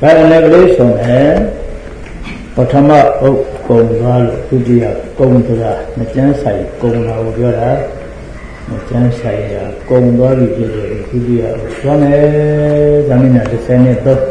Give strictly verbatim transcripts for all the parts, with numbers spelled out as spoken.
ဘာလဲကလေးဆုံးတယ်ပထမအုပ်ကုံသွားလို့ဒုတိယကုံဆိုတာမကျန်းဆိုင်ကုံလာကိုပြောတာမကျန်းဆိုင်ရာကုံသွားပြီဖြစ်တယ်ဒုတိယသွားမယ်ဇာမင်းညာတစ်ဆယ်နဲ့တော့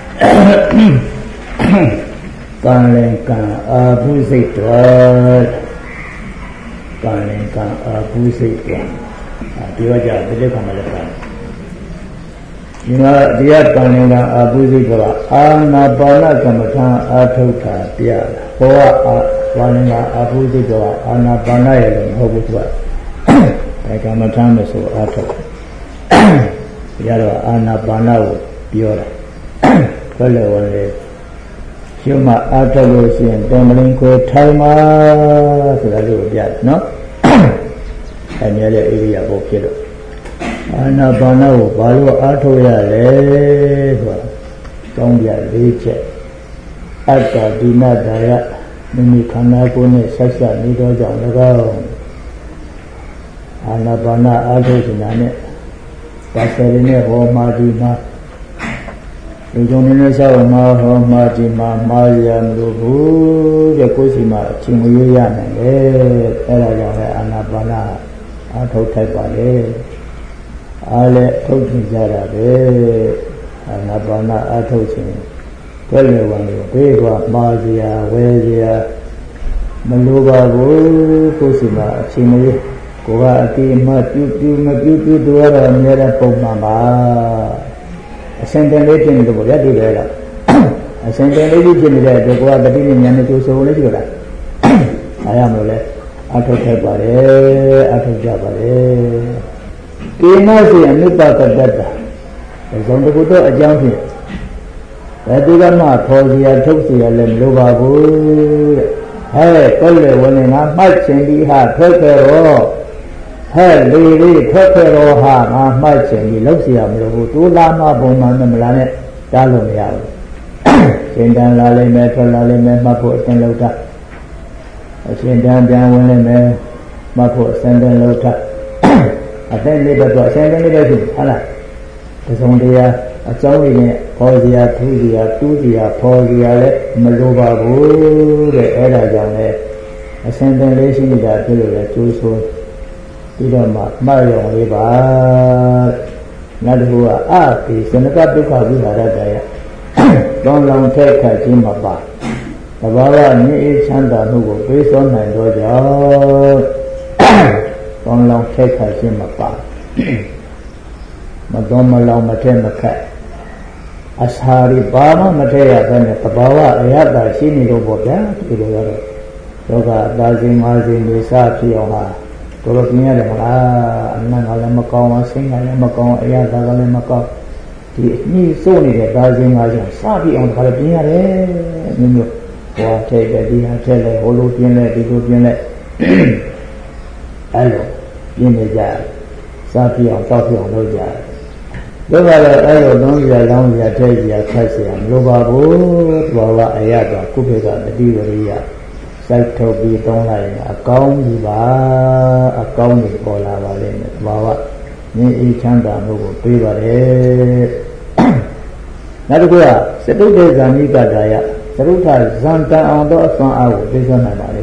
ကံလည်းကံအာဘုစိတ်တော်ကံလည်းကံအာဘုစိတ်တော်ပြောကြဒီလိုခံရတာဒီမှာတရားကံလည်းကအာဘုစိတ်တော်အာနာပါဏကမ္မထာအာထုတ်တာပြရဟောအာဘာလည်းကအာဘုစိတ်တော်အာနာပါဏရဲ့လို့မဟုတ်ဘူးသူကအဲကမ္မထာလို့ဆိုအာထုတ်ရတော့အာနာပါဏကိုပြောတာဘယ်လိုလဲရှုမှအာထုတ်လို့ရှိရင်တမလင်ကိုထိုင်မှာဆိုတာလို့ပြတယ်နော်အဲမြဲတဲ့ဣရိယာပုဖြစ်လို့အာနာပါနကိုဘာလို့အာထုတ်ရလဲဆိုတာကောင်းပြလေးချက်အတ္တဒီနဒါယမိမိခန္ဓာကိုယ်နဲ့ဆက်ဆက်နေတော့ကြောင့်၎င်းအာနာပါနအာထုတ်ခြင်းနဲ့ပါစရင်းနဲ့ဟောမာဒီမှာလူကြုံနေတဲ့ဆောက်မှာဟောမှာဒီမှာမာရမလို့ဘူးတဲ့ကိုယ်စီမှာအချင်းမရွေးရနိုင်တယ်အဲဒါကြောင့်လည်းအာနာပါနအာထုတ်ထိုက်ပါလေအားလည်းထုတ်ကြကြတာပဲအာနာပါနအာထုတ်ခြင်းဘယ်လိုဝင်လို့ဘေးကမာစရာဝဲစရာမလိုပါဘူးကိုယ်စီမှာအချင်းမရွေးကိုယ်ကအတိအမှပြုပြုမပြုပြုတို့ရတော့အများနဲ့ပုံမှန်ပါအစင်တန်လေးပြင်လို့ပေါ့ဗျာဒီလိုလားအစင်တန်လေးပြင်နေတဲ့အတွက်ကိုယ်ကတတိနဲ့ဉာဏ်နဲ့ကြိုးစိုးလေးရှိတော့အားရမလို့လဲအထုတ်ထက်ပါတယ်အထုတ်ကြပါတယ်ကိမစီအနုပကတ္တတာဇုံတကူတော့အကြောင်းဖြင့်ဘယ်သူကမှခေါ်စီရထုတ်စီရလည်းမလိုပါဘူးတဲ့ဟဲ့ကိုယ်လေဝင်နေငါမှတ်ချင်ပြီးဟာထွက်ခဲ့တော့ဟဲ့လေလေးထွက်ခဲ့တော့ဟာငါမှတ်ချင်ပြီးလောက်စီရမလိုဘူးတိုးလာမှပုံမှန်မလားနဲ့တားလို့မရဘူးရှင်တန်လာလိမ့်မယ်ထွက်လာလိမ့်မယ်မှတ်ဖို့အသင်လောက်တာအရှင်တန်ပြန်ဝင်လိမ့်မယ်မှတ်ဖို့အစံတန်လောက်တာအသင်လေးတော့အစံတန်လေးပဲဖြစ်ဟုတ်လားတစုံတရာအကြောင်းရင်းပေါ်စရာထူးစရာတူးစရာပေါ်စရာလည်းမလိုပါဘူးတဲ့အဲ့ဒါကြောင့်လည်းအစံတန်လေးရှိနေတာဖြစ်လို့လည်းကျိုးဆိုးပြီးတော့မှမှတ်ရုံလေးပါနောက်တစ်ခုကအပိစနကဒုက္ခဝိဟာရတယတောင်းလောင်ထက်ခတ်ခြင်းမပါသဘာဝမြင့်အေးချမ်းသာမှုကိုပေးစွမ်းနိုင်သောကြောင့်တောင်းလောင်ထက်ခတ်ခြင်းမပါမတော်မလောင်မထက်မခတ်အစာရီဘာမှမထက်ရဘဲနဲ့သဘာဝအရသာရှိနေလို့ပေါ့ဗျာဒီလိုရတော့လောကအသာစဉ်ငါးစဉ်လေးစားဖြစ်အောင်ဟာတော်တော်ပြင်းရတယ်မလားအနံ့ကလည်းမကောင်းအောင်စိတ်ကလည်းမကောင်းအရာကလည်းမကောင်းဒီအနည်းစိုးနေတဲ့ဒါစဉ်ငါးစဉ်စပြီးအောင်ဒါလည်းပြင်းရတယ်မျိုးမျိုးဟောထဲတဲ့ဒီဟာထဲလဲဟိုလိုပြင်းလဲဒီလိုပြင်းလဲအဲ့လိုပြင်းနေကြစပြီးအောင်တောက်ပြီးအောင်လုပ်ကြဒါကလည်းအဲ့လိုလုံးရလောင်းရထဲရခတ်เสียမလိုပါဘူးဘောကအရာကကုဖေကတတိဝရိယစိုက်ထုတ်ပြီးတောင်းလိုက်ရင်အကောင်းကြီးပါအကောင်းကြီးပေါ်လာပါလိမ့်မယ်ဘာဝမြင့်အေးချမ်းသာမှုကိုပေးပါတယ်နောက်တစ်ခုကစတုတ္တေဇာနိကတာယသရုထဇံတန်အောင်သောအစွမ်းအားကိုပေးစွမ်းနိုင်ပါလေ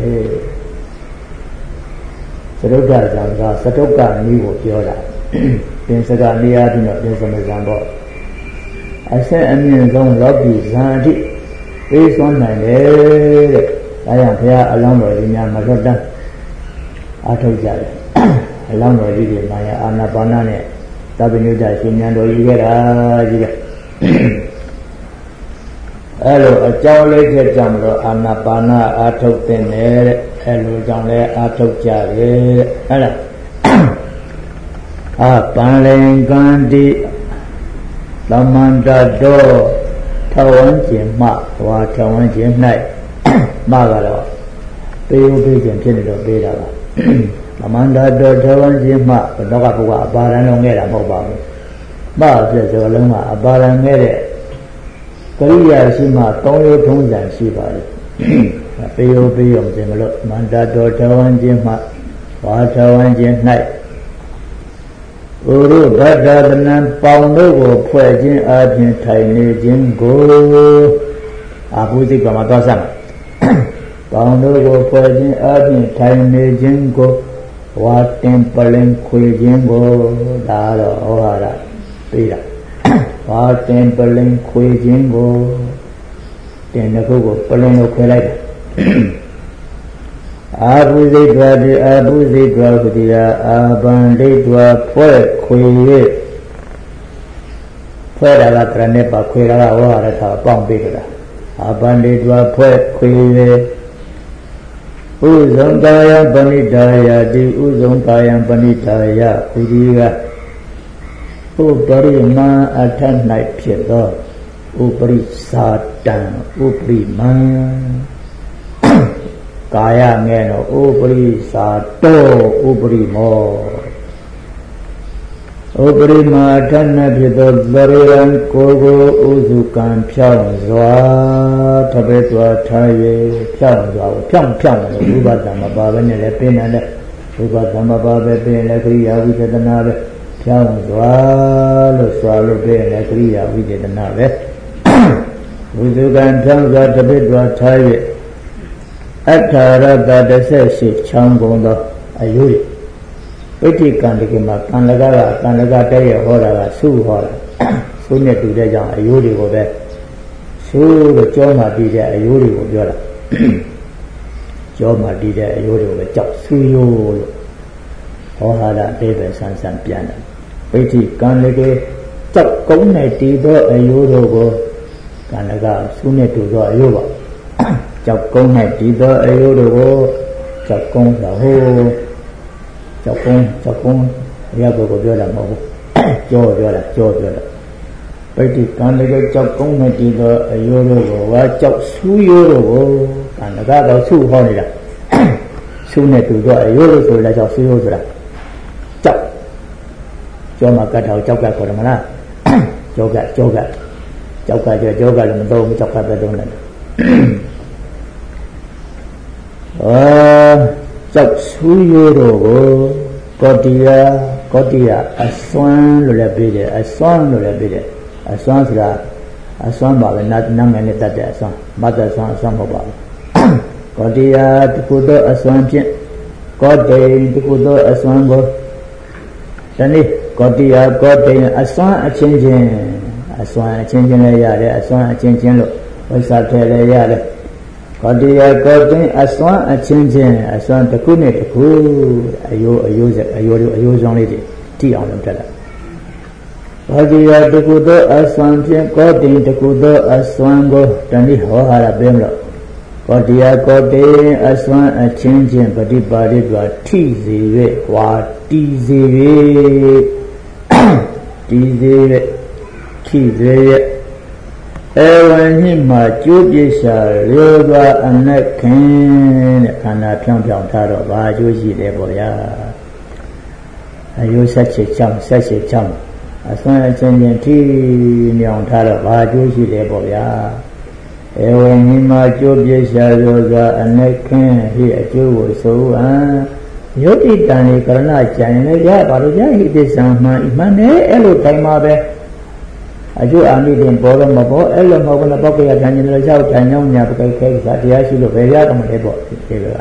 သရုထဇံကစတုကနည်းကိုပြောတာပင်စကနေရာပြီးတော့ပင်စမဇံတော့အဆက်အမြင့်ဆုံးလောကီဇံအထိပေးစွမ်းနိုင်တယ်တဲ့ဒါကြောင့်ဘုရားအလောင်းတော်ကြီးများမလွတ်တမ်းအားထုတ်ကြတယ်အလောင်းတော်ကြီးတွေမာယာအာနာပါနနဲ့သဗ္ဗညုတရှင်ဉာဏ်တော်ကြီးခဲ့တာကြီးပဲအဲ့လိုအကြောင်းလေးချက်ကြောင့်မလို့အာနာပါနအားထုတ်တဲ့နဲ့အဲ့လိုကြောင့်လည်းအားထုတ်ကြတယ်အဲ့ဒါအာပန္လင်ကန္တိသမန္တတောထဝံကျင်မှဝါထဝံကျင်၌မှကတော့ပေးဦးပေးခြင်းဖြစ်နေတော့ပေးတာပါသမန္တတောထဝံကျင်မှတော့ကဘုရားအပါရံလုံးခဲ့တာမဟုတ်ပါဘူးမှပြည့်စုံလုံးကအပါရံခဲ့တဲ့ကရိယာရှိမှသုံးရိုးထုံးစံရှိပါတယ်ပေးဦးပေးရုံခြင်းမလို့မန္တတောထဝံကျင်မှဝါထဝံကျင်၌ Uru Bhadradanan Paunogo Puajin Adin Taini Jingo Abuzi Gamadasam Paunogo Puajin Adin Taini Jingo Watim Palin Kui Jingo Dara Ohara Pira Watim Palin Kui Jingo Tenago Palin Okelai Abuzi Dwadi Abuzi Dwakudia Abandi Dwa Pue Kuye Puera Tranepa Kuira Wara Pompira Abandi Dwa Pue Kuye Uzongaya Banidaya Di Uzongaya Banidaya Kudiga Upari Ma Atan Night Piedo Upari Satan Upri Ma Kaya ngeno upri sato upri mo upri matana bhido bariran kogo uzukan pyang zwa tabe twa thaye pyang zwa pyang pyang lo rupa dhamma bhava ne le pena le rupa dhamma bhava pena le kriya vichedana le pyang zwa lo swa lo pena le kriya vichedana le uzukan pyang zwa tabe twa thaye Atara Dada says, Changonda, Ayuri. Pretty Kandikima, Kandaga, Kandaga, Taya, Hora, Su Hora, Sooner to the young Ayuri over there. So the Joma did Ayuri over there. Joma did Ayuri over Chop Suyo, Ohara, David, San San Piano. Pretty Kandake, Chop Kone, Tido, Ayuro go, Kandaga, Sooner to the Ayuba. Chọc công này tí đỡ ấy đồ chọc công là hô chọc công chọc công ra của của là một cho cho là cho cho là vậy thì còn cái chọc công này tí đỡ ấy đồ và chọc suy đồ còn là cái đó su ho này là su này từ đó ấy rồi là chọc suy rồi là chọc cho mà cái đầu chọc cái của nó là cho cái cho cái chọc cái cho cho cái là mình đâu mới chọc cái đâu này Ờ, chọc suy vô đồ có tia có tia à xoan rồi là bây giờ à xoan rồi là bây giờ à xoan là à xoan bảo là năm năm ngày này ta để xoan bắt đầu xoan xoan không bảo có tia thì cô đỡ à xoan chuyện có tiền thì cô đỡ à xoan vô cho nên có tia có tiền à xoan à trên trên à xoan à trên trên này ra đấy à xoan à trên trên rồi bây giờ thế này ra đấy có đi có đến à xoan à trên trên à xoan tất cả này tất cả ayo ayo ayo ayo giống này thì ông làm thế nào có đi tất cả đó à xoan trên có đến tất cả đó à xoan go trên đi họ hà là bên đó có đi có đến à xoan à trên trên có đi ba đi qua thi gì vậy qua thi gì vậy thi gì vậy thi gì vậy Ewan mà chú biết sao liêu qua anh ấy khen anh ấy phiền phiền thà rồi và chú gì để bỏ ya ayo sát chết chăng sát chết chăng à xong chân chân thì miệng thà rồi và chú gì để bỏ ya Ewan mà chú biết sao liêu qua anh ấy khen thì chú vô số à nhớ đi đàn này cái nào chạy này ra bảo ra thì để sang mà mà nè elo thay mà về Aju ami din bolo mabo elo mabo na bako ya janyin la jau janyo nya pakai kai sa dia silo be ya tam le bo ke ga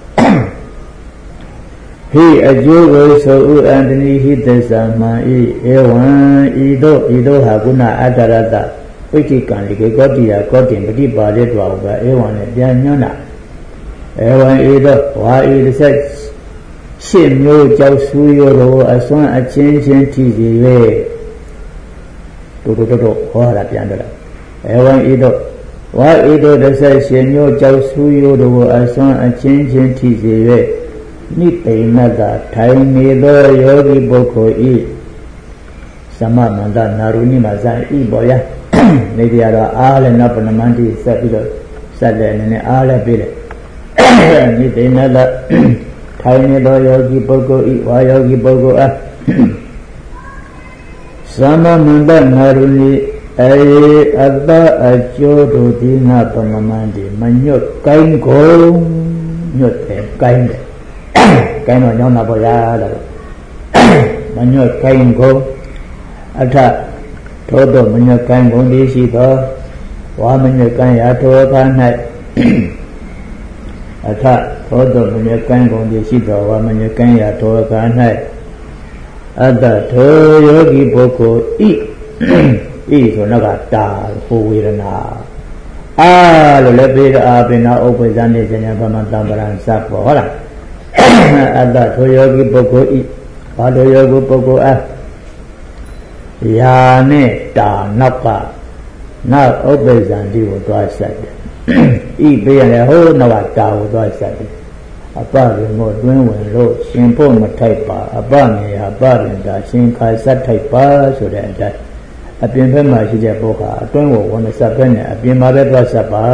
Hi aju go so u andini hi desa ma i ewan i do i do ha guna adarata piti kan li ke goti ya goti piti ba le twa ba ewan le pyan nyon na ewan i do wa i de sa shin myo jau su yo ro a swan a chin chin ti ji we Đồ đồ đồ hóa làပြန်được. Ewan ido, wa ido đã sai xem nhau cháu suy yếu đồ ở sang ở trên trên thị gì vậy? Nít tây na đã thay nghề đó yogi bồ khôi y, sama manda naruni mà ra y bỏ ya. Này thì là à lên nắp nằm ăn thì sẽ bị rồi, sẽ lên này à lên bị rồi. Nít tây na đã thay nghề đó yogi bồ khôi y, wa yogi bồ khôi à. Sama manda naruni ai abba acho do dina pamamandi manyot kain ko nyot te kain kain no nyona bo ya da မညွတ်ကိုင်းကုန်အထထို့သောမညွတ်ကိုင်းကုန်သည်ရှိသောဝါမညွတ်ကိုင်းရာထိုအခါ၌အထထို့သောမညွတ်ကိုင်းကုန်သည်ရှိသောဝါမညွတ်ကိုင်းရာထိုအခါ၌အတ္တထိုယောဂီပုဂ္ဂိုလ်ဤဤဆိုတော့ကတာဟိုဝေဒနာအာလို့လည်းပြီးတော့အာပိနာဥပ္ပဇ္ဇနေဉ္ဇဉ်ဗမတံပရံစပ်ပေါ်ဟုတ်လားအတ္တထိုယောဂီပုဂ္ဂိုလ်ဤဘာလို့ယောဂီပုဂ္ဂိုလ်အားယာနဲ့တာနောက်ကနောက်ဥပ္ပဇ္ဇံဒီကိုသွားဆက်တယ်ဤပေးရတယ်ဟိုးနောက်ကတာကိုသွားဆက်တယ်အပရင်ကိုတွင်းဝင်လို့ရှင်ဖို့မထိုက်ပါအပနေဟာပရင်တာရှင်ခါဆက်ထိုက်ပါဆိုတဲ့အတိုင်းအပြင်ဘက်မှာရှိတဲ့ပုဂ္ဂိုလ်အတွင်းကိုဝန်ဆက်ဘက်နဲ့အပြင်မှာပဲသွားဆက်ပါ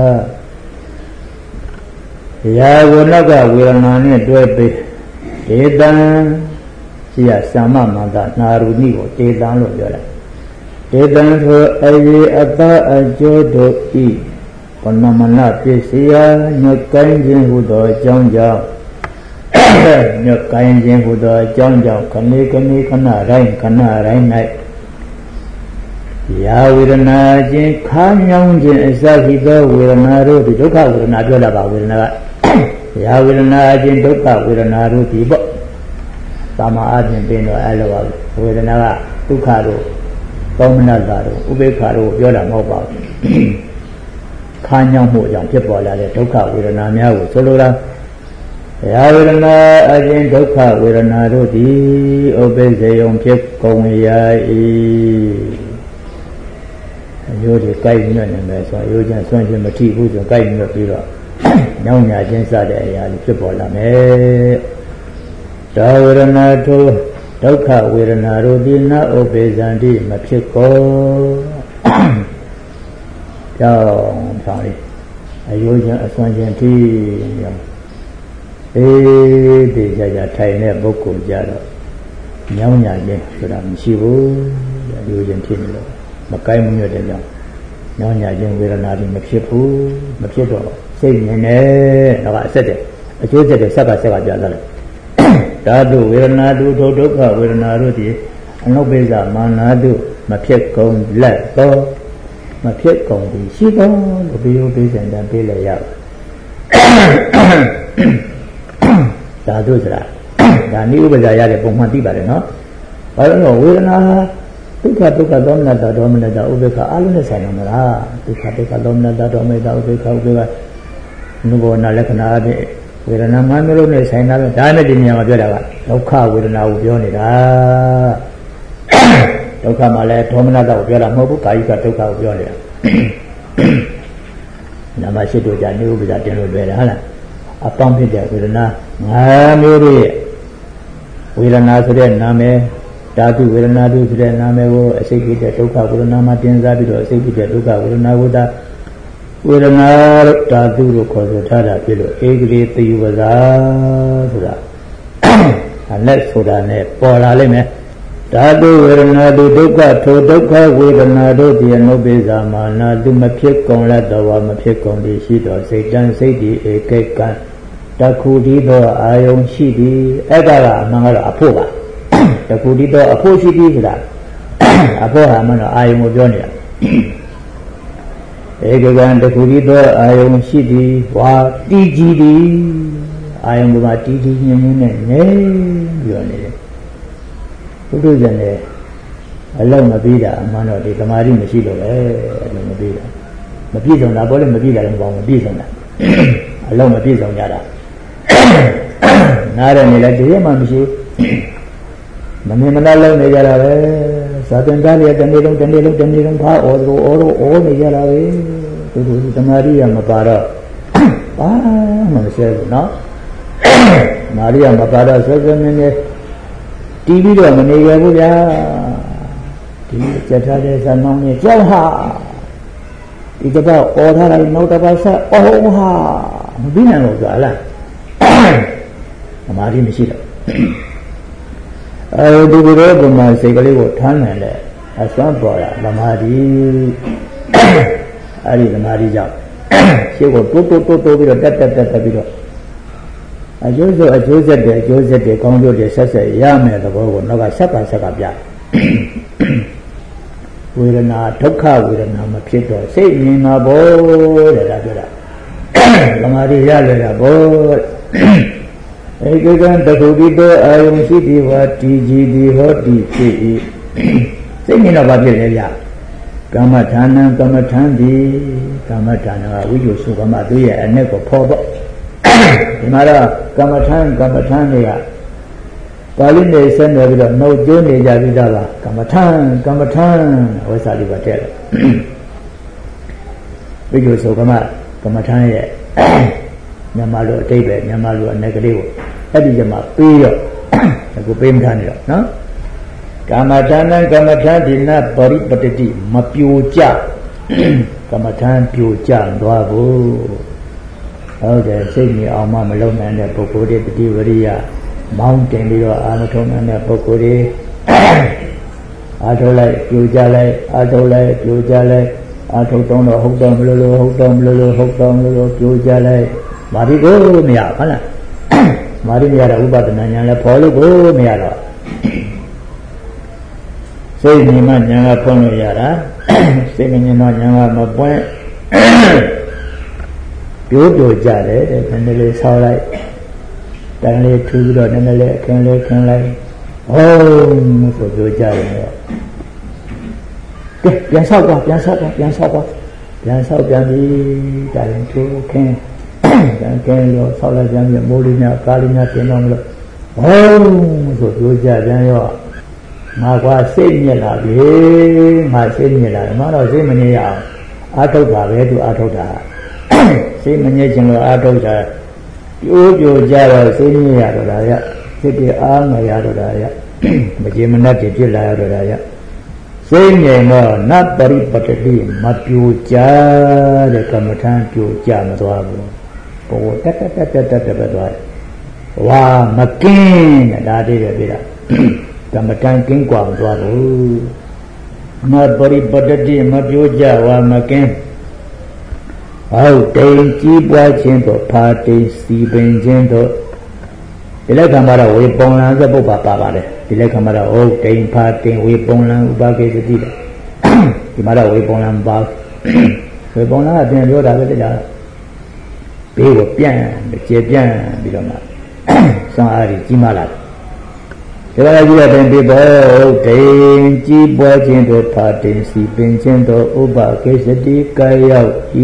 ရာဝနောက်ကဝေဒနာနဲ့တွဲပြီးဒေတံရှိရသမ္မမန္တနာရူနိကိုဒေတံလို့ပြောတာဒေတံဆိုအယေအတအကျိုးတို့ဤကနမနပစ္စယညွတ်ကိုင်းခြင်းဟူသောအကြောင်းကြောင့်ညွတ်ကိုင်းခြင်းဟူသောအကြောင်းကြောင့်ခဏခဏခဏတိုင်းခဏတိုင်း၌ယာဝေဒနာခြင်းခါညောင်းခြင်းအစရှိသောဝေဒနာတို့ဒီဒုက္ခဝေဒနာပြောလာပါဝေဒနာကယာဝေဒနာခြင်းဒုက္ခဝေဒနာတို့ဒီပေါ့သာမအပြင်ပြင်တော့အဲ့လိုပါဝေဒနာကဒုက္ခတို့သောမနတာတို့ဥပေက္ခတို့ပြောတာမဟုတ်ပါဘူးခါညောင်းမှုကြောင့်ဖြစ်ပေါ်လာတဲ့ဒုက္ခဝေဒနာများကိုဆိုလိုတာယာဝေဒနာအခြင်းဒုက္ခဝေဒနာတို့သည်ဥပိ္ပဇေယုံဖြစ်ကုန်ရာ၏ရိုးတွေကြိုက်ညွတ်နေမယ်ဆိုရိုးချမ်းဆွမ်းခြင်းမထိဘူးဆိုကြိုက်ညွတ်ပြီးတော့ညောင်းညာခြင်းစတဲ့အရာတွေဖြစ်ပေါ်လာမယ်ဒါဝေဒနာထိုဒုက္ခဝေဒနာတို့သည်နဥပေဇံတိမဖြစ်ကုန်ကြောင်းပါလေအယိုးခြင်းအဆွမ်းခြင်းထိရောအေးဒီကြကြထိုင်တဲ့ပုဂ္ဂိုလ်ကြတော့ညောင်းညာခြင်းဆိုတာမရှိဘူးအယိုးခြင်းဖြစ်နေလို့မကိုင်းမညွတ်တဲ့ကြောင့်ညောင်းညာခြင်းဝေဒနာတွေမဖြစ်ဘူးမဖြစ်တော့စိတ်မြင်နေတော့အဆက်တဲ့အကျိုးဆက်တဲ့ဆက်ကဆက်ကပြလာတယ်ဓာတုဝေဒနာတုဒုက္ခဝေဒနာတို့သည်အနုပ္ပိဇမာနာတုမဖြစ်ကုန်လက်သောမဖြစ်ကုန်သည်ရှိသောလို့ပြောပေးစံတန်ပေးလိုက်ရပါဓာတုဆိုတာဒါနိဥပ္ပဇာရတဲ့ပုံမှန်သိပါတယ်နော်ဘာလို့လဲဝေဒနာဒုက္ခဒုက္ခသောမနတဒေါမနတဥပေက္ခအလုံးနဲ့ဆိုင်နေမလားဒုက္ခဒုက္ခသောမနတဒေါမနတဥပေက္ခဥပေက္ခနုဘောနာလက္ခဏာအပြင်ဝေဒနာမှမျိုးလုံးနဲ့ဆိုင်တာပဲဒါနဲ့ဒီနေရာမှာပြောတာကဒုက္ခဝေဒနာကိုပြောနေတာဒုက္ခမှလည်းဒေါမနတကိုပြောတာမဟုတ်ဘူးကာယကဒုက္ခကိုပြောနေတာနာမရှိတို့ကြနေဥပ္ပဇာတင်လို့လွယ်တယ်ဟုတ်လားအပေါင်းဖြစ်တဲ့ဝေဒနာငါမျိုးရဲ့ဝေဒနာဆိုတဲ့နာမည်ဓာတုဝေဒနာတို့ဆိုတဲ့နာမည်ကိုအစိတ်ဖြစ်တဲ့ဒုက္ခဝေဒနာမှာတင်စားပြီးတော့အစိတ်ဖြစ်တဲ့ဒုက္ခဝေဒနာကိုဒါဝေဒနာဓာတုလို့ခေါ်ဆိုထားတာဖြစ်လို့ဧကရေတိဝဇာဆိုတာအလက်ဆိုတာနဲ့ပေါ်လာလိမ့်မယ်ဓာတုဝေဒနာတို့ဒုက္ခထိုဒုက္ခဝေဒနာတို့ဒီအနုပ္ပိဇာမာနာသူမဖြစ်ကုန်လက်တော်ဝါမဖြစ်ကုန်သည်ရှိတော်စိတ်တန်စိတ်ဒီဧကိကံတခုတည်းသောအာယုံရှိသည်အဲ့ဒါကအမှန်ကတော့အဖို့ပါတခုတည်းသောအဖို့ရှိသည်ဆိုတာအဖို့ဟာမှတော့အာယုံကိုပြောနေတာဧကကံတခုတည်းသောအာယုံရှိသည်ဝါတီးကြီးသည်အာယုံကတီးကြီးညင်းညင်းနဲ့နေပြောနေတယ်ဘုဒ္ဓဇန်နဲ့အလုံးမပြီးတာအမှန်တော့ဒီသမာဓိမရှိတော့ပဲအလုံးမပြီးတာမပြည့်စုံတာဘောလည်းမပြည့်တာလည်းမပေါ့မပြည့်စုံတာအလုံးမပြည့်စုံကြတာနားရနေလဲတည်းမှမရှိမမြင်မလားလုံးနေကြတာပဲသာသင်္ကားလေးတနေ့လုံးတနေ့လုံးတနေ့လုံးဖားဩတို့ဩတို့ဩနေကြတာပဲသူတို့သမာဓိရမပါတော့ဘာမှမဆဲဘူးနော်မာရိယမပါတော့ဆွဲဆွဲနေနေတီးပြီးတော့မနေရဘူးဗျာဒီကြက်ထားတဲ့ဇာနောင်းနဲ့ကြောက်ဟာဒီကပတ်ဩထားလိုက်နောက်တစ်ပတ်ဆက်ဩဟာမပြီးနိုင်လို့ဆိုတာလားသမာဓိမရှိတော့အဲဒီလိုတော့ဘုမာစိတ်ကလေးကိုထမ်းနိုင်တဲ့အစွမ်းပေါ်တာသမာဓိအဲဒီသမာဓိကြောင့်ရှေ့ကိုတိုးတိုးတိုးတိုးပြီးတော့တက်တက်တက်တက်ပြီးတော့အကျိုးဆိုအကျိုးဆက်တယ်အကျိုးဆက်တယ်ကောင်းကျိုးတွေဆက်ဆက်ရမယ်သဘောကိုနောက်ကဆက်ကဆက်ကပြဝေဒနာဒုက္ခဝေဒနာမဖြစ်တော့စိတ်မြင်မှာဘောတဲ့ဒါပြောတာသမာဓိရလွယ်တာဘောဧကကံတခုတိတောအာယုံရှိတိဝါတိကြည်တိဟောတိဖြစ်၏စိတ်မြင်တော့ဘာဖြစ်လဲဗျကမ္မဌာနံကမ္မထံတိကမ္မဌာနကဝိဇ္ဇုစုကမ္မသူရဲ့အ내ကိုဖော်ပေါ့ဒီမှာတော့ကမ္မထံကမ္မထံတွေကပါဠိနဲ့ဆက်နေပြီးတော့နှုတ်ကျိုးနေကြပြီးသားပါကမ္မထံကမ္မထံဝိသလိပါတဲ့ဝိဇ္ဇုစုကမ္မကမ္မထံရဲ့မြန်မာလိုအတိတ်ပဲမြန်မာလိုအ내ကလေးကိုအဲ့ဒီကျမှပေးတော့အခုပေးမထားနေတော့နော်ကမ္မထံကမ္မထံဒီနပရိပတ္တိမပြိုကျကမ္မထံပြိုကျသွားဖို့ဟုတ်တယ်စိတ်မြင်အောင်မှမလုံးနိုင်တဲ့ပုဂ္ဂိုလ်တွေတတိဝရိယမောင်းတင်ပြီးတော့အာမထုံနိုင်တဲ့ပုဂ္ဂိုလ်တွေအာထုတ်လိုက်ပြိုကျလိုက်အာထုတ်လိုက်ပြိုကျလိုက်အာထုတ်တော့ဟုတ်တော့မလို့လို့ဟုတ်တော့မလို့လို့ဟုတ်တော့မလို့လို့ပြိုကျလိုက်မာရီကိုမရဟုတ်လားမာရီမရတော့ဥပဒနာညာလည်းဖော်လို့ကိုမရတော့စိတ်မြင်မှညာကဖွင့်လို့ရတာစိတ်မမြင်တော့ညာကမပွင့်ပြိုးပြိုကြတယ်တဲ့နည်းနည်းလေးဆောက်လိုက်တန်လေးထူပြီးတော့နည်းနည်းလေးအခင်းလေးခင်းလိုက်ဟောဆိုပြိုကြတယ်ကဲပြန်ဆောက်သွားပြန်ဆောက်သွားပြန်ဆောက်သွားပြန်ဆောက်ပြန်ပြီးတိုင်ထူခင်းပြန်ကဲလို့ဆောက်လိုက်ပြန်ပြီးမိုးလေးများကားလေးများပြင်တော့မလို့ဟောဆိုပြိုကြပြန်ရောငါကစိတ်ညစ်လာပြီငါစိတ်ညစ်လာတယ်မတော့စိတ်မညစ်ရအောင်အာထုတ်တာပဲသူအာထုတ်တာစိတ်မညစ်ခြင်းလို့အာထုတ်တာပြိုးပြိုကြတော့စိတ်ညစ်ရတော့တာရစိတ်ပြအားမရတော့တာရမကြေမနတ်ဖြစ်လာရတော့တာရစိတ်ငြိမ်တော့နတ်ပရိပတ္တိမပြိုကြတဲ့ကမ္မထံပြိုကြမသွားဘူးဘောတက်တက်တက်တက်တက်ပဲသွားဝါမကင်းတဲ့ဒါလေးပဲပြတာကမ္မထံကင်းกว่าမသွားဘူးနတ်ပရိပတ္တိမပြိုကြဝါမကင်းဟုတ်တိမ်ကြီးပွားခြင်းတို့ဖာတိမ်စီပင်ခြင်းတို့ဒီလက္ခဏာတော့ဝေပုံလံသပုပ္ပါပါပါတယ်ဒီလက္ခဏာတော့ဟုတ်တိမ်ဖာတိမ်ဝေပုံလံဥပကေသတိတယ်ဒီမှာတော့ဝေပုံလံပါဝေပုံလံကပြန်ပြောတာပဲကြာဘေးကိုပြန်ကျေပြန်ပြီးတော့မှစွမ်းအားကြီးကြီးမားလာတယ်ဒါကြကြီးတဲ့ပြပေါ်ဒိန်ကြီးပွားခြင်းတို့ဖာတိမ်စီပင်ခြင်းတို့ဥပကေသတိကာရောက်ဤ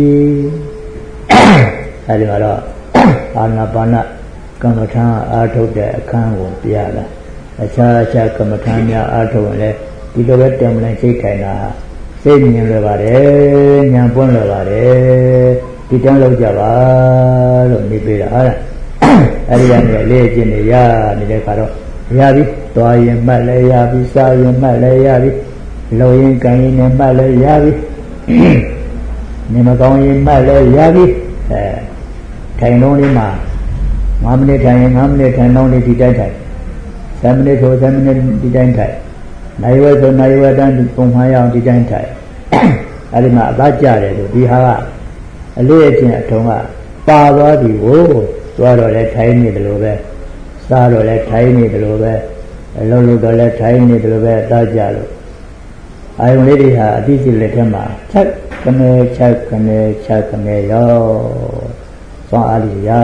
အဲဒီမှာတော့အာနာပါနကမ္မထာအာထုတ်တဲ့အခန်းကိုပြရတာအခြားအခြားကမ္မထာများအာထုတ်ရင်လည်းဒီလိုပဲတံမလန်စိတ်ထိုင်တာစိတ်မြင်လွယ်ပါတယ်ဉာဏ်ပွင့်လွယ်ပါတယ်ဒီတန်းလောက်ကြပါလို့နေပေးတာဟုတ်လားအဲဒီကနေလေးအကျင့်နေရနေတဲ့ခါတော့ရပြီသွားရင်မှတ်လဲရပြီစားရင်မှတ်လဲရပြီလုံရင်ကန်ရင်နဲ့မှတ်လဲရပြီနေမကောင်းရင်မှတ်လဲရပြီအဲထိုင်လုံးလေးမှာငါးမိနစ်ထိုင်ရင်ငါးမိနစ်ထိုင်လုံးလေးဒီတိုင်းထိုင်ဆယ်မိနစ်ဆိုဆယ်မိနစ်ဒီတိုင်းထိုင်နိုင်ဝဲဆိုနိုင်ဝဲတန်းပုံမှန်ရအောင်ဒီတိုင်းထိုင်အဲဒီမှာအသားကျတယ်လို့ဒီဟာကအလေးအကျင့်အထုံးကပါသွားပြီကိုသွားတော့လဲထိုင်နေတယ်လို့ပဲစားတော့လဲထိုင်နေတယ်လို့ပဲအလုံးလုံးတော့လဲထိုင်နေတယ်လို့ပဲအသားကျလို့အာယုံလေးတွေဟာအသိစိတ်လက်ထက်မှာချက်ကနေချက်ကနေချက်ကနေရောသွားအားလျာ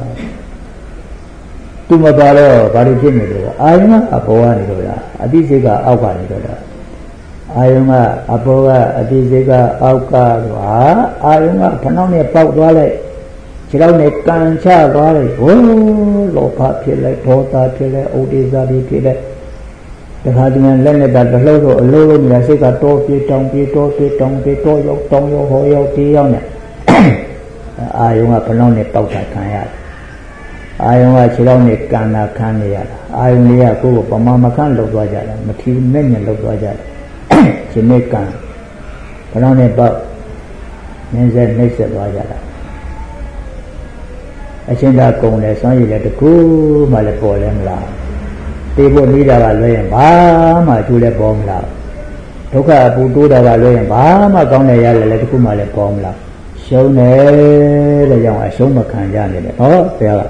သူမပါတော့ဘာလို့ဖြစ်နေလဲအာယုံကအပေါ်ကနေတော့လားအသိစိတ်ကအောက်ကနေတော့လားအာယုံကအပေါ်ကအသိစိတ်ကအောက်ကသွားအာယုံကဖနှောင်းနဲ့ပေါက်သွားလိုက်ခြေထောက်နဲ့ကန်ချသွားလိုက်ဟိုးလောဘဖြစ်လိုက်ဒေါသဖြစ်လိုက်ဥဒိစ္စတွေဖြစ်လိုက်တခါတည်းလက်နဲ့တလှုပ်တော့အလုံးလုံးနေတာစိတ်ကတောပြေတောင်ပြေတောပြေတောင်ပြေတောရောက်တောင်ရောက်ဟောရောက်တေးရောက်နေအာယုံကဖနှောင်းနဲ့ပေါက်တာခံရတယ်အာယုံကခြေထောက်နဲ့ကန်တာခံနေရတာအာယုံလေးကကိုယ်ကိုပမာမခန့်လှုပ်သွားကြတာမထီမဲ့ညံလှုပ်သွားကြတယ်ခြေနဲ့ကန်ဖနှောင်းနဲ့ပေါက်နင်းဆက်နှိမ့်ဆက်သွားကြတာအချင်းသာကုန်တယ်စွမ်းရည်လည်းတကူမှလည်းပေါ်လဲမလားတေးဖို့နေတာကလွဲရင်ဘာမှအကျိုးလည်းပေါ်မလားဒုက္ခအပူတိုးတာကလွဲရင်ဘာမှကောင်းတဲ့ရလည်းတကူမှလည်းပေါ်မလားရှုံးတယ်တဲ့ကြောင့်အရှုံးမခံကြနေတယ်ဟောဘုရားက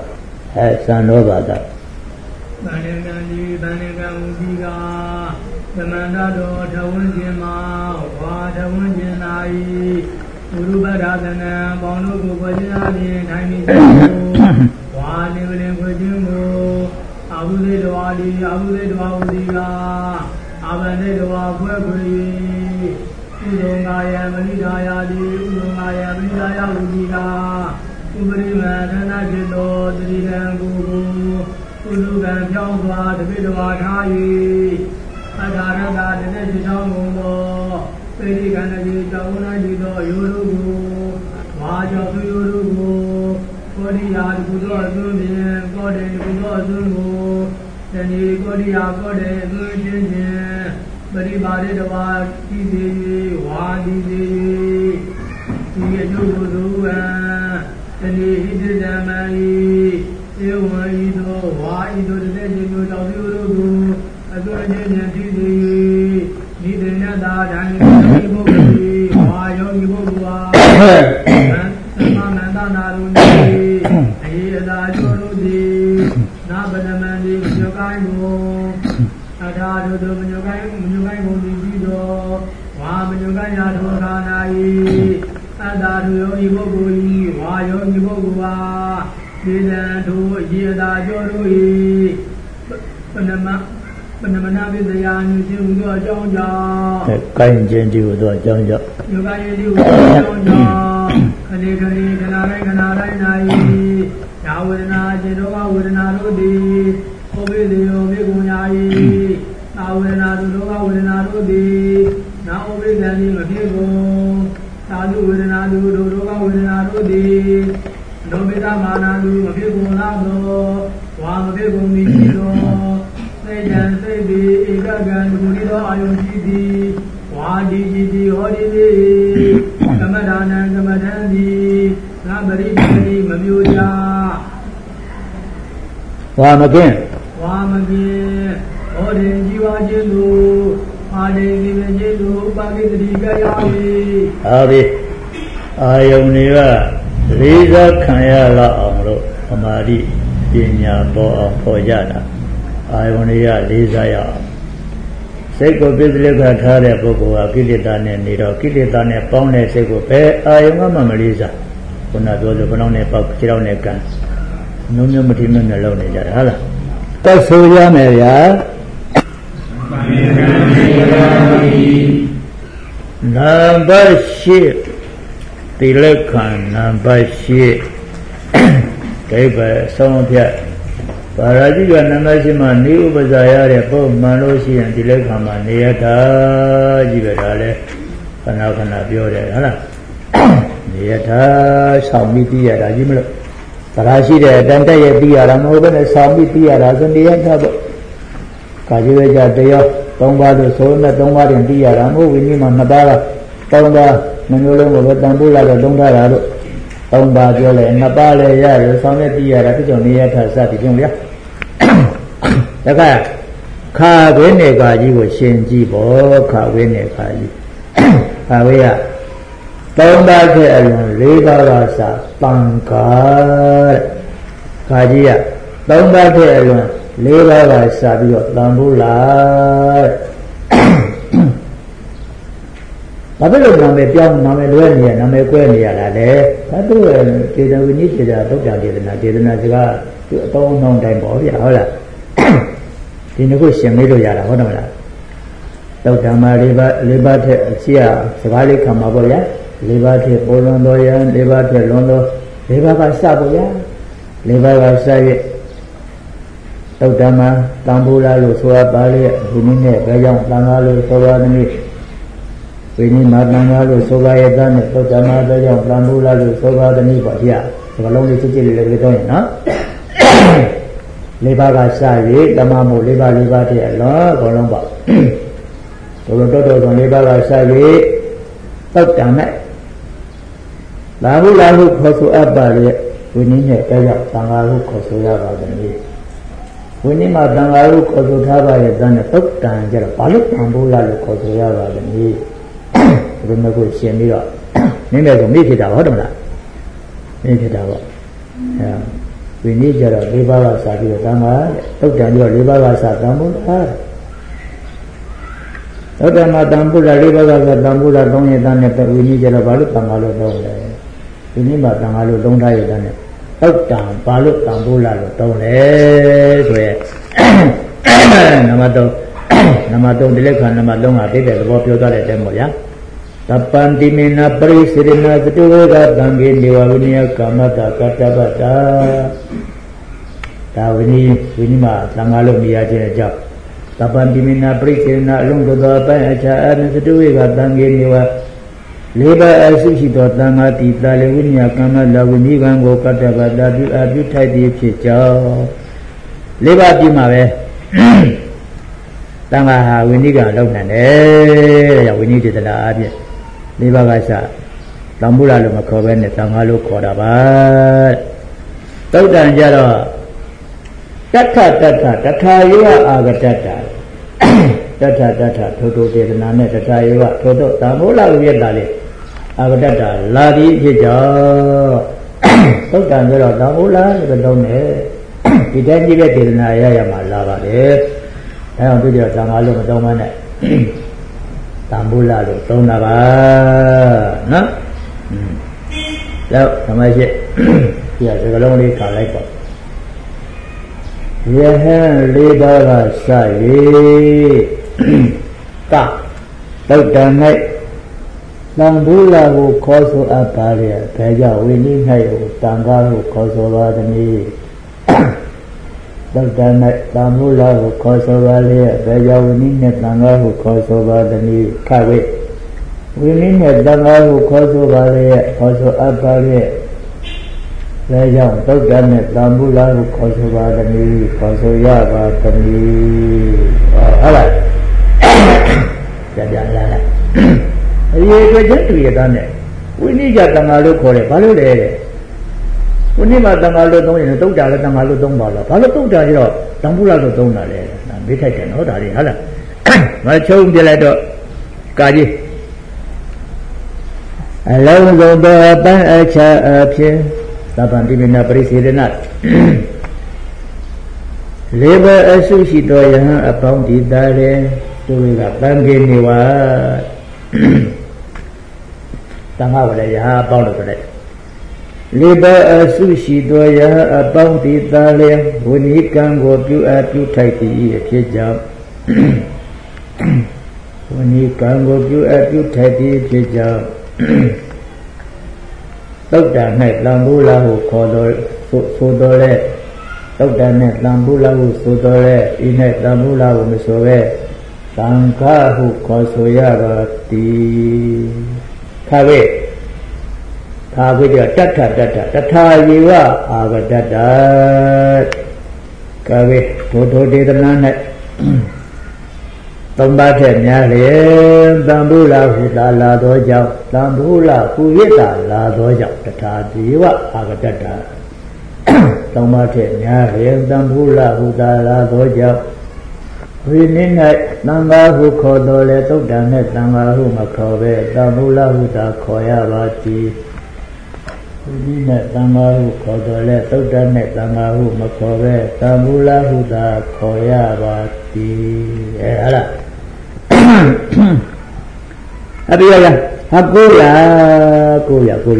အဲသံတော်ဘာသာဗန္ဒကံဒီဗန္ဒကံဥဒီကသမန္တတော်ထဝန်းခြင်းမှာဝါထဝန်းခြင်း၌ဘုရုပဒသနံပေါင်းတို့ကိုပွေခြင်းအပြင်ထိုင်နေကြဝါနေဝလင်ပွေခြင်းကိုအဘုသေတော်ဒီအဘုသေတော်ဥဒီကအဘန္တေတော်ခွဲခွေဥဒုံငါယမဏိဒါယတိဥဒုံငါယမဏိဒါယဥဒီကဥပရိမသနာจิตတော်တတိတံကိုကိုကုလူကံဖြောင်းစွာတပိတဝါထား၍အထာရတတနေ့ရှိသောမုံတော်ပေတိကံတိတောင်းနာကြည့်သောယောရုကိုဝါကြောသူယောရုကိုကောရိယာကုသောအသွင်ဖြင့်ကောတေကုသောအသွင်ကိုတဏီကောရိယာကောတေအသွင်ချင်းချင်းပရိပါရိတဝါကြည့်စေ၍ဝါကြည့်စေ၍ဒီအကျိုးကိုသုဝံတဏီဟိတဓမ္မဤဧဝံဤသောဝါဤသောတည်းခြင်းမျိုးကြောင့်သူတို့ကိုအသွင်ချင်းချင်းကြည့်စေ၍ဒီတေနတာဓာန်ဤဘုရားဝါယောဤဘုရားသမမန္တနာရုန်ဤအေယတာကျော်တို့သည်နာပဒမန္တိမြုပ်ကိုင်းကိုအထာတို့တို့မြုပ်ကိုင်းမြုပ်ကိုင်းကိုဒီပြီးတော့ဝါမြုပ်ကိုင်းရာထောခါနာဤအတ္တတို့ယောဤဘုရားဝါယောဤဘုရားဒီတံတို့အေယတာကျော်တို့ဤပဏမပဏမနာပိသယာညခြင်းဟူသောအကြောင်းကြောင့်အဲကိုင်းခြင်းဒီဟူသောအကြောင်းကြောင့်ယောဂယေတိဟူသောအကြောင်းကြောင့်ခဏခဏခဏတိုင်းခဏတိုင်း၌ယာဝေဒနာจิตတော်ဝေဒနာတို့သည်ဩဝိသေယောမေကုညာ၏သာဝေဒနာတို့ဝေဒနာတို့သည်နာဩဝိသံသည်မဖြစ်ကုန်သာဓုဝေဒနာတို့တို့ဝေဒနာတို့သည်လောဘိတမာနတို့မဖြစ်ကုန်လားသောဝါမဖြစ်ကုန်မည်ရှိသောစေတံစိတ်သည်ဧကကံဒုတိသောအာယုရှိသည်ဝါဒီကြည်သည်ဟောဒီသည်ကမ္မဒါနံကမ္မထံသည်ငါပရိပတိမမျိုးကြဝါမကင်းဝါမကင်းဟောဒီជីវခြင်းတို့အာဒေဒီမခြင်းတို့ဥပါကိတတိကရ၏ဟာပြီအာယုန်တွေကလေးစားခံရလောက်အောင်လို့သမာဓိပညာပေါ်အောင်ပေါ်ကြတာအာယုန်တွေကလေးစားရအောင်စိတ်ကိုပြည့်စုံခါထားတဲ့ပုဂ္ဂိုလ်ဟာကိလေသာနဲ့နေတော့ကိလေသာနဲ့ပေါင်းတဲ့စိတ်ကိုဘယ်အာယုန်မှမလေးစားခုနပြောလို့ဘနောင်းနဲ့ပေါက်ခြေထောက်နဲ့ကန်မျိုးမျိုးမထီမဲ့နဲ့လုပ်နေကြတယ်ဟုတ်လားတက်ဆိုရမယ်ဗျာနံပါတ်၈တိလက္ခဏနံပါတ်၈ဒိဗ္ဗဆုံးဖြတ်ပါရာဇိကနံပါတ်၈မှာနေဥပဇာရတဲ့ပုံမှန်လို့ရှိရင်တိလက္ခဏမှာနေရတာကြီးပဲဒါလဲခဏခဏပြောတယ်ဟုတ်လားနေရတာဆောင်းပြီးသိရတာကြီးမလို့သရာရှိတဲ့အတန်တက်ရဲ့သိရတာမဟုတ်ဘဲနဲ့ဆောင်းပြီးသိရတာဆိုနေရတာပေါ့ကာကြီးဝေကြတရားသုံးပါးလို့ဆိုရင်သုံးပါးတင်သိရတာမဟုတ်ဝိနည်းမှာနှစ်ပါးကသုံးပါးနှမျိုးလုံးကိုပဲတန်ဖိုးလာတော့သုံးထားတာလို့သုံးပါးပြောလဲနှစ်ပါးလည်းရတယ်ဆောင်းနဲ့သိရတာပြည့်စုံနေရတာစသည်ဖြင့်ဗျာတခါခါဝိနေကာကြီးကိုရှင်ကြည့်ပေါ့ခါဝိနေကာကြီးခါဝိကသုံးပါးခဲ့အလွန်လေးပါးကစာပံကာတဲ့ခါကြီးကသုံးပါးခဲ့အလွန်လေးပါးကစာပြီးတော့တန်ဖိုးလာဘာဖြစ်လို့နာမည်ပြောင်းနာမည်လွဲနေရနာမည်ကွဲနေရတာလဲဒါသူ့ရဲ့ခြေတော်ဝိနည်းခြေတော်သုတ်တံဒေသနာဒေသနာစကားသူအတောင်းအနှောင်းတိုင်းပေါ့ဗျာဟုတ်လားဒီနှစ်ခုရှင်မေးလို့ရတာဟုတ်တယ်မလားသုတ်ဓမ္မလေးပါးလေးပါးထက်အရှိရစကားလေးခံပါပေါ့ဗျာလေးပါးထက်ပေါ်လွန်တော်ရန်လေးပါးထက်လွန်တော်လေးပါးကစပေါ့ဗျာလေးပါးကစရဲ့သုတ်ဓမ္မတန်ဖိုးလာလို့ဆိုရပါလေဒီနည်းနဲ့ဘယ်ကြောင့်တန်ခါလို့ဆိုပါသနည်းဝိနည်းမှာတန်ခါလို့ဆိုပါရဲ့သားနဲ့သုတ်ဓမ္မဘယ်ကြောင့်တန်ဖိုးလာလို့ဆိုပါသနည်းပေါ့ဗျာဒီကလုံးလေးစစ်စစ်လေးလေးတော့ရင်နော်လေးပါးကစ၍ဓမ္မမို့လေးပါးလေးပါးတည်းအလောအကုန်လုံးပေါ့ဘုလိုတော်တော်ဆိုလေးပါးကစ၍သုတ်တံနဲ့လာဟုလာဟုခေါ်ဆိုအပ်ပါလေဝိနည်းနဲ့ကြရောက်တန်ခါဟုခေါ်ဆိုရပါသည်ဝိနည်းမှာတန်ခါဟုခေါ်ဆိုထားပါရဲ့သားနဲ့သုတ်တံကြတော့ဘာလို့တန်ဖိုးလာလို့ခေါ်ဆိုရပါလဲဒီလိုမျိုးကိုရှင်ပြီးတော့နင်းတယ်ဆိုမိဖြစ်တာဟုတ်တယ်မလားမိဖြစ်တာပေါ့အဲဝိနည်းကြတော့၄ပါးကစာပြီးတော့တန်ခါသုတ်တန်ပြီးတော့၄ပါးကစာတန်ဖို့လားသုတ်တန်မှာတန်ဖို့လား၄ပါးကစာတန်ဖို့လားသုံးရတန်းနဲ့ဝိနည်းကြတော့ဘာလို့တန်ခါလို့သုံးလဲဝိနည်းမှာတန်ခါလို့သုံးထားရတဲ့နဲ့သုတ်တန်ဘာလို့တန်ဖို့လားလို့သုံးလဲဆိုရဲနံပါတ်၃နံပါတ်၃ဒီလက်ခဏနံပါတ်၃ကပြည့်တဲ့သဘောပြောသွားတဲ့အတိုင်းပေါ့ဗျာတပန္တိမေနပရိစေရဏသတုဝေကတံခေနေဝဝိနည်းကာမတကတ္တပတ္တာဒါဝိနည်းဝိနည်းမှာသံဃာလို့နေရာချင်းအကြောင်းတပန္တိမေနပရိစေရဏအလုံးစုံသောအပိုင်းအခြားအနသတုဝေကတံခေနေဝလေးပါးအစုရှိသောသံဃာတိတာလေဝိနည်းကာမတဝိနည်းကံကိုကတ္တပတ္တာပြုအပြုထိုက်သည်ဖြစ်ကြောင်းလေးပါးပြမှာပဲတန်ခါဟာဝိနည်းကလောက်နိုင်တယ်တဲ့ဝိနည်းတေသနာအပြည့်လေးပါးကစတံမူလာလို့မခေါ်ဘဲနဲ့တန်ခါလို့ခေါ်တာပါသုတ်တန်ကြတော့တထတထတထာယေဝအာဂတတ္တာတထတထထိုထိုတေသနာနဲ့တထာယေဝထိုထိုတံမူလာကိုရတာလေအာဂတတ္တာလာပြီးဖြစ်ကြောသုတ်တန်ကြတော့တံမူလာလို့သုံးတယ်ဒီတိုင်းကြည့်တဲ့တေသနာရရမှာလာပါတယ်အဲအောင်သူကြောင့်တန်ခါလို့မသုံးမနဲ့တံမူလာလို့သုံးတာပါနော်တော့ဓမ္မရှိဒီကစကလုံးလေးခါလိုက်ပါယဟန်လေးပါးကစ၍ကသုတ်တန်၌တံမူလာကိုခေါ်ဆိုအပ်ပါရဲ့ဘယ်ကြောင့်ဝိနည်း၌တန်ခါကိုခေါ်ဆိုပါသနည်းသုတ်တန်၌တံမူလာကိုခေါ်ဆိုပါလေဘယ်ကြောင့်ဝိနည်းနဲ့တန်ခါကိုခေါ်ဆိုပါသနည်းခဝိဝိနည်းနဲ့တန်ခါကိုခေါ်ဆိုပါလေခေါ်ဆိုအပ်ပါလေလဲကြောင့်သုတ်တန်နဲ့တံမူလာကိုခေါ်ဆိုပါသနည်းခေါ်ဆိုရပါသနည်းဟုတ်လားကြကြလာလာအရေးအတွက်ချက်တူရတဲ့နဲ့ဝိနည်းကတန်ခါလို့ခေါ်တယ်ဘာလို့လဲတဲ့ဝိနည်းမှာတန်ခါလို့သုံးရင်သုတ်တာလည်းတန်ခါလို့သုံးပါလားဘာလို့သုတ်တာကျတော့တံမူလာလို့သုံးတာလဲဒါမေးထိုက်တယ်နော်ဒါတွေဟုတ်လားမချုံပြလိုက်တော့ကာကြီးအလုံးစုံသောပန်းအခြားအဖြစ်သဗ္ဗံတိမေနပရိစေရဏလေးပါးအစုရှိသောယဟန်အပေါင်းဒီသားလေသူကတန်ခေနေဝတန်ခါဝလည်းယဟန်အပေါင်းလို့ဆိုတဲ့လေးပါးအစုရှိသောယဟန်အပေါင်းဒီသားလေဝိနည်းကံကိုပြုအပ်ပြုထိုက်သည်အဖြစ်ကြောင့်ဝိနည်းကံကိုပြုအပ်ပြုထိုက်သည်ဖြစ်ကြောင့်သုတ်တန်၌တံမူလာကိုခေါ်တော်ဆိုတော်လဲသုတ်တန်နဲ့တံမူလာကိုဆိုတော်လဲဤ၌တံမူလာကိုမဆိုပဲသံဃာဟုခေါ်ဆိုရပါသည်ခါဝေခါဝေကြတထတထတထာယေဝအာဂတတ္တခါဝေထိုထိုဒေသနာ၌သုံးပါးထက်များလေတံမူလာဟုသာလာသောကြောင့်တံမူလာဟူ၍သာလာသောကြောင့်တထာဒီဝအာဂတတ္တသုံးပါးထက်များလေတံမူလာဟုသာလာသောကြောင့်ဝိနည်း၌သံဃာဟုခေါ်တော်လေသုတ်တန်နဲ့သံဃာဟုမခေါ်ပဲတံမူလာဟုသာခေါ်ရပါသည်ဝိနည်းနဲ့သံဃာဟုခေါ်တော်လေသုတ်တန်နဲ့သံဃာဟုမခေါ်ပဲတံမူလာဟုသာခေါ်ရပါသည်အဲဟုတ်လားအပြည့်ရဟာကိုရကိုရကိုရ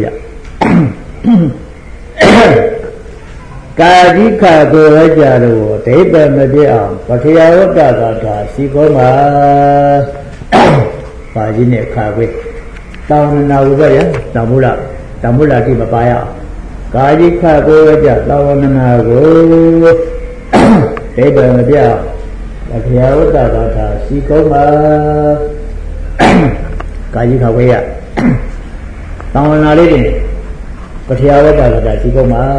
ကာတိခကိုရကြတော့ဒိဋ္ဌမပြည့်အောင်ပထယဝတ္တသာသာစီကောမှာပါကြီးနဲ့ခါခွေးတောင်းနာဝုပဲရတမ္မူလတမ္မူလတိမပါရအောင်ကာတိခကိုရကြတောင်းနာကိုဒိဋ္ဌမပြည့်အောင်ပထယဝတ္တသာသာစီကောမှာကာကြီးခခွေးရတောင်းနာလေးတင်ပထယဝတ္တသာသာစီကောမှာ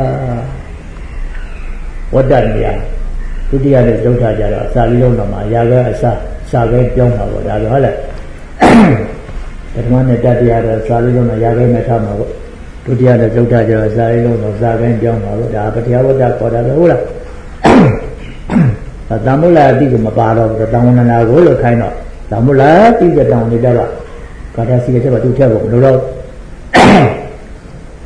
ဝတ္တနေရာဒုတိယနဲ့ဒုထကြတော့စာလေးလုံးတော့မှာရာခဲအစစာခဲပြောင်းမှာပေါ့ဒါဆိုဟုတ်လားပထမနဲ့တတိယတော့စာလေးလုံးတော့ရာခဲနဲ့ထားမှာပေါ့ဒုတိယနဲ့ဒုထကြတော့စာလေးလုံးတော့စာခဲပြောင်းမှာပေါ့ဒါပထယဝတ္တခေါ်တာပဲဟုတ်လားသံမူလာအတိကမပါတော့ဘူးတံဝဏနာကိုလို့ခိုင်းတော့သံမူလာတိကတံနေကြတော့ကာထာစီကချက်ပါသူထက်ဖို့လို့တော့ဝ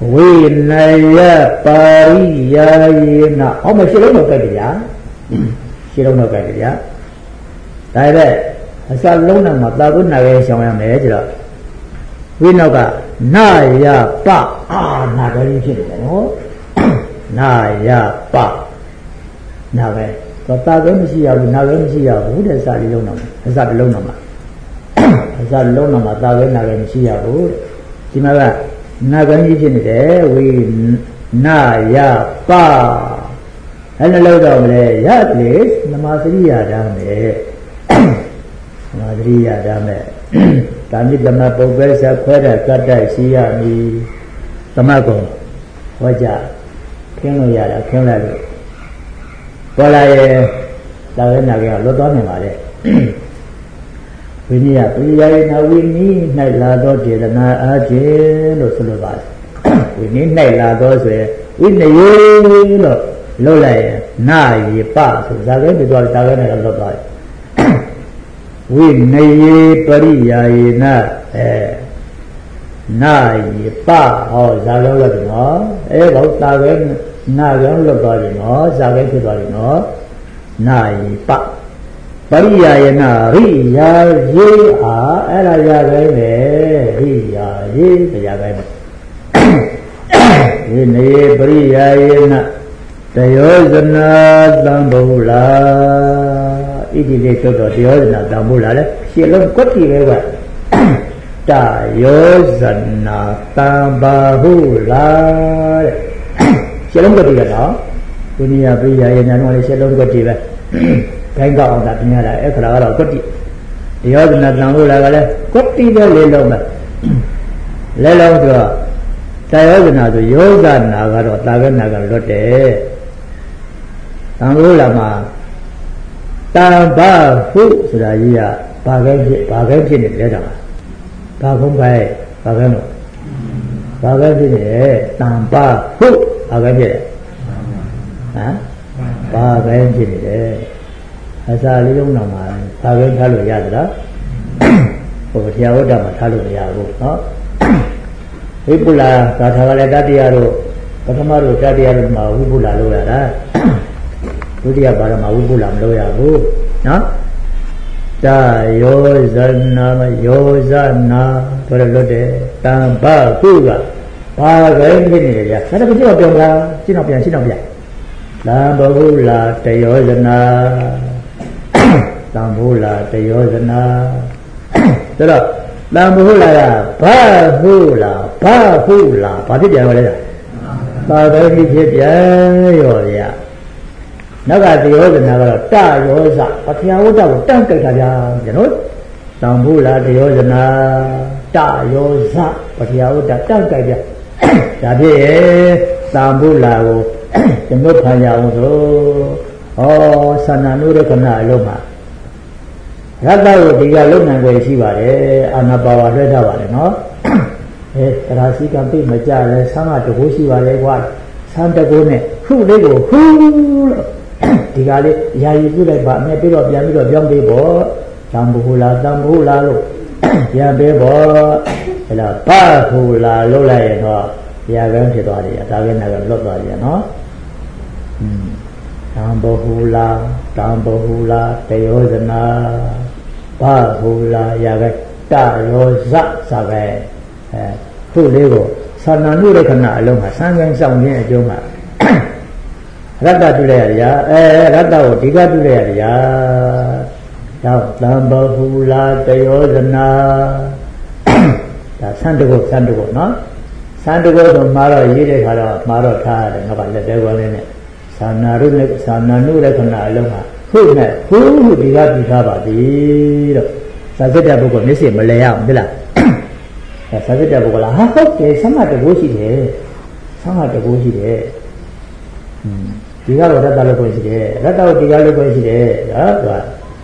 ဝိနယပါရိယာယေနဟောမရှိလုံးတော့ကြိုက်ကြဗျာရှိလုံးတော့ကြိုက်ကြဗျာဒါပေမဲ့အစလုံးနဲ့မှာသာဝနာရဲ့ရှောင်ရမယ်ဆိုတော့ဝိနောက်ကနာယပအာနာပဲဖြစ်နေတယ်နော်နာယပနာပဲတော့တာပဲမရှိရဘူးနာပဲမရှိရဘူးတဲ့စာလေးလုံးတော့အစတစ်လုံးတော့မှာအစတစ်လုံးတော့မှာတာပဲနာပဲမရှိရဘူးဒီမှာကနာကန်းကြီးဖြစ်နေတယ်ဝိနာယပအဲ့နှလုံးတော့မလဲရလေနမသရိယာဓာမယ်နမသရိယာဓာမယ်တာမိဓမ္မပုပ္ပယ်ဆက်ခွဲတဲ့ကတ္တရှိရမည်သမတ်ကိုဟောကြခင်းလို့ရတာခင်းလိုက်လို့ပေါ်လာရဲ့သာဝေနာကလွတ်သွားနေပါလေဝိနည်းပရိယာယနာဝိနည်း၌လာသောဒေသနာအားဖြင့်လို့ဆိုလိုပါတယ်ဝိနည်း၌လာသောဆိုရင်ဝိနည်းလို့လို့လိုက်ရင်နာယေပဆိုဇာကဲပြသွားတာကဲနဲ့လွတ်သွားတယ်ဝိနည်းပရိယာယနာအဲနာယေပဟောဇာကဲလွတ်တယ်နော်အဲဘောတာကဲနာကဲလွတ်သွားတယ်နော်ဇာကဲဖြစ်သွားတယ်နော်နာယေပပရိယာယနာရိယာယေအာအဲ့ဒါရခိုင်းမယ်ရိယာယေတရားခိုင်းမယ်ဒီနေပရိယာယနာတယောဇနာသံဗုလာဣတိလေးတို့တော့တယောဇနာသံဗုလာလေရှင်းလုံးကွက်တီပဲကတယောဇနာသံဘာဟုလာတဲ့ရှင်းလုံးကွက်တီကတော့ဒုနိယပရိယာယနာတော့လေရှင်းလုံးကွက်တီပဲခိုင်းကောက်အောင်တာပြင်ရတာအဲ့ခါကတော့ကွတ်တိတရားဒနာတန်ဖို့လာကလည်းကွတ်တိပဲလေလုံးပဲလဲလုံးဆိုတော့တရားဒနာဆိုယောဂနာကတော့တာဝေနာကလွတ်တယ်တန်ဖို့လာမှာတံဘဟုဆိုတာကြီးကဘာပဲဖြစ်ဘာပဲဖြစ်နေတယ်တော့ဘာခုံးပဲဘာပဲလို့ဘာပဲဖြစ်နေတယ်တံဘဟုဘာပဲဖြစ်တယ်ဟမ်ဘာပဲဖြစ်နေတယ်အစာလေးလုံးတော့မှာဘာပဲထားလို့ရသလားဟိုတရားဝတ္တမှာထားလို့မရဘူးเนาะဝိပုလာသာထာကလည်းတတိယတို့ပထမတို့တတိယတို့မှာဝိပုလာလို့ရတာဒုတိယပါရမှာဝိပုလာမလို့ရဘူးเนาะတယောဇနာမယောဇနာဆိုတော့လွတ်တယ်တံဘခုကဘာပဲဖြစ်နေကြဒါတော့ပြောပြောလားရှင်းတော့ပြန်ရှင်းတော့ပြန်လံဘဟုလာတယောဇနာတံဘုလာတယောဇနာဆိုတော့တံဘုလာကဘာဟုလာဘာဟုလာဘာဖြစ်ပြန်လဲသာပဲဖြစ်ပြန်ရောဗျာနောက်ကတယောဇနာကတော့တယောဇပထယဝတ္တကိုတန့်ကြိုက်တာဗျာကျွန်တော်တံဘုလာတယောဇနာတယောဇပထယဝတ္တတန့်ကြိုက်ဗျာဒါဖြစ်ရဲ့တံဘုလာကိုကျွန်တော်ဖန်ရအောင်ဆိုဩသန္နာနုရခဏအလုံးမှာရတ္တကိုဒီကလုံနိုင်ွယ်ရှိပါတယ်အာနာပါဝါလွှဲထားပါတယ်နော်အဲတရာစီကံပြိမကြလဲဆန်းကတကူရှိပါလေကွာဆန်းတကူနဲ့ခုလေးကိုဟူးလို့ဒီကလေးယာယီပြုလိုက်ပါအမေပြီးတော့ပြန်ပြီးတော့ပြောင်းပေးဖို့တံဘူလာတံဘူလာလို့ပြန်ပေးဖို့အဲလားဘာဘူလာလို့လိုက်ရင်တော့ရာကန်းဖြစ်သွားတယ်ဒါကလည်းကတော့လွတ်သွားတယ်နော်อืมတံဘူလာတံဘူလာတယောဇနာဘာဘူလာရာကတရောဇစာပဲအဲခုလေးကိုသန္နာနုရခဏအလုံးမှာစမ်းကန်းဆောင်ခြင်းအကျိုးမှာရတ္တပြုလိုက်ရတယ်အဲရတ္တကိုဒီကပြုလိုက်ရတယ်တော့တံဘူလာတယောဇနာဒါသံတကုသံတကုနော်သံတကုဆိုမှာတော့ရေးတဲ့ခါတော့မှာတော့ထားရတယ်ငါကလက်သေးကွန်လေးနဲ့သာနာရုနဲ့သာနာနုရခဏအလုံးမှာဟုတ်နဲ့ဟိုးဒီကပြီးသားပါပြီတော့သာသတ္တပုဂ္ဂိုလ်မျက်စိမလဲရအောင်ဟုတ်လားအဲသာသတ္တပုဂ္ဂိုလ်လားဟာဟုတ်တယ်ဆမတကူရှိတယ်ဆမတကူရှိတယ်อืมဒီကတော့ရတ္တလို့ပြောရှိတယ်ရတ္တကိုဒီကလို့ပြောရှိတယ်နော်သူက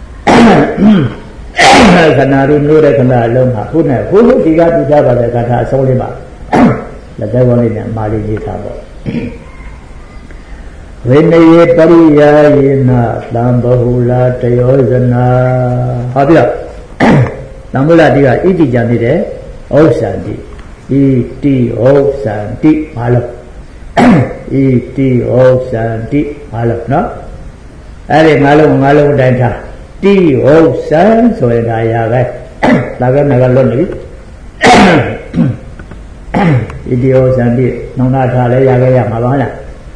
ခဏရူနုရခဏအလုံးမှာဟုတ်နဲ့ဟိုးဒီကပြီးသားပါတဲ့ကာထာအဆုံးလေးပါလက်သေးကောင်းလေးနဲ့မာလေးရေးထားပေါ့ဝိနယေပရိယာယေနသံဘဟုလာတယောဇနာဟောပြတံဘုလာတိကဣတိကြံနေတယ်ဩဇာတိ iti hosanti malam iti hosanti malam no ada malam malam dan dah ti hosan soal daya kan laga naga lon ni iti hosanti nona dah le ya ya malam lah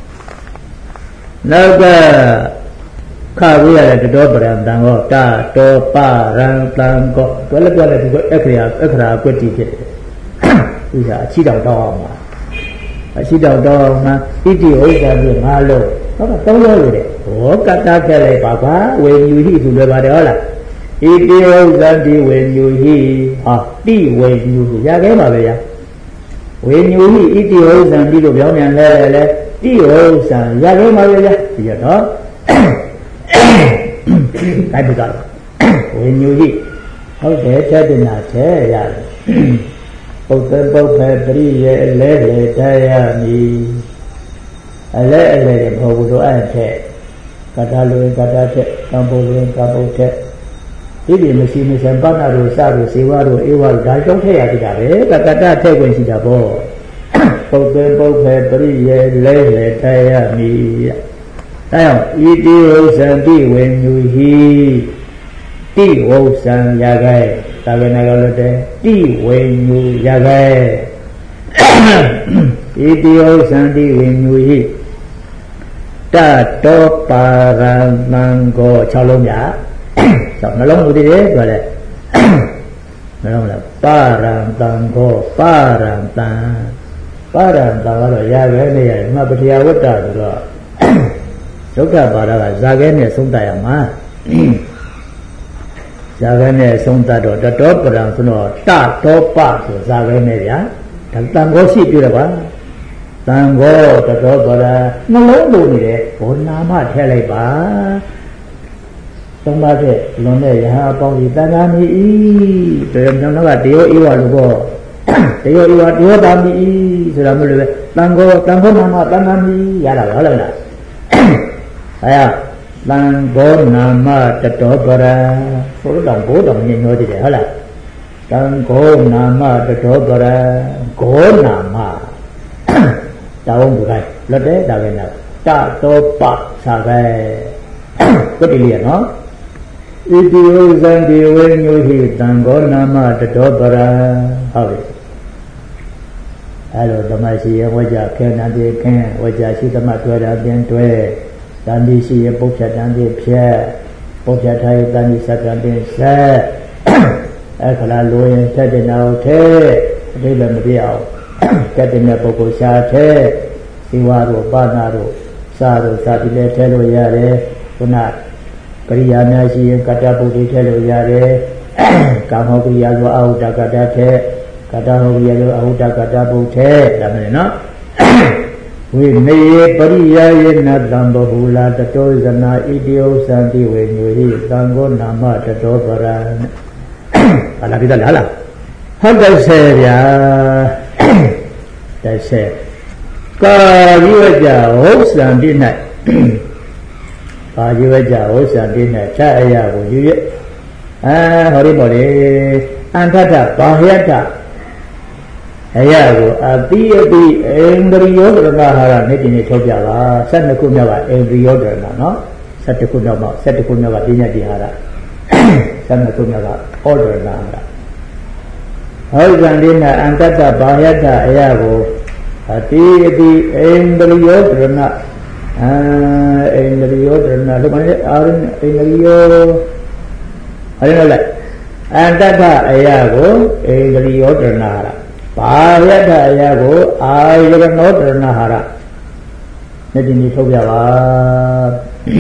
naga kau ya le do beran tanggo ta do parang tanggo tu le tu le tu ekra ekra aku ti Iya, cidau dong, cidau dong, na, itu orang dia malu, apa tahu lagi deh, oh kata kali papa, when you he sudah pada orang, itu orang di when you he, ah, di when you he, ya kan apa ya, when you he itu orang di tu biar yang le le, di orang, ya kan apa ya, ya toh, kayak betul, when you he, oh saya jadi nasi ya. Bukan bukan beri le le daya ni, le le bawa doa je, kata lu kata je, kampung lu kampung je. Ini mesti mesti mana lu saru siwa lu iwal dah jauh je ya tidak le, kata kata je pun tidak boleh. Bukan bukan beri le le daya ni, tahu? Ini urusan di wenyuhi, di urusan jaga. Tapi nak kalau deh di wenyu jaga, itu orang di wenyu ini, tak tahu parang mangko calon ya, so nolong udah deh boleh, nolong lah parang tangko parang tang, parang tang kalau jaga ni ya, cuma bertiap udah tu, suka parang jaga ni sumber yang mah. Jaga ni sungta do, do do perang suno, tak do pa tu jaga ni ya, tak tanggo si tu apa, tanggo do do perang, nolong tu ni deh, oh nama terlebih ba, tunggu deh, lone ya apa kita ni, terus jangan lupa dia iwal lupa, dia iwal dia tadi, sudah mula tanggo tanggo nama tangga ni, ya lah lah lah, ayah. Tanggo nama teto bara, suru dong bo dong ni nyodi deh, hala. Tanggo nama teto bara, go nama, tahu bukan? Lode dah kena, tak topak sagai, kau dilihat no? Itu urusan diwen nyuhi tanggo nama teto bara, habis. Halo, damai siapa wajah kena dia kena, wajah si tempat tu ada yang tu. Dan di sini bukan dan di pihak, bukan saya dan di sana dan di sana. Kalau lu yang jadi nak teh, dia berdiam. Katanya pokok saya, siwaru, banaru, saru, sapi le telu ya le, punah kerja nasi yang kata putih telu ya le, kamu kerja lu awak dah kata teh, kata kerja lu awak dah kata putih, dah mana? Wihai periaya nadam bahula tato zana idio santi wenyuhi tanggo nama tato baran. Alah kita lah lah. Hal dasar ya, dasar. Kaji wajah santi nak, kaji wajah santi nak cahaya wujud. Ah hari boleh antara bahaya tak. Ayah aku, api api embryo berbaharan ni jenis coba lah. Saya nak guna apa embryo berbaharan, no? Saya guna apa? Saya guna apa dia dihara. Saya nak guna apa order berbaharan. Hari ini nak angkat bahaya dah ayah aku. Api api embryo berbaharan, ah embryo berbaharan. Lu mana orang embryo? Hari ni lah. Angkat ayah aku embryo berbaharan. Bahaya dah ya go, ayah kan not pernah hara. Nanti ni coba jawab.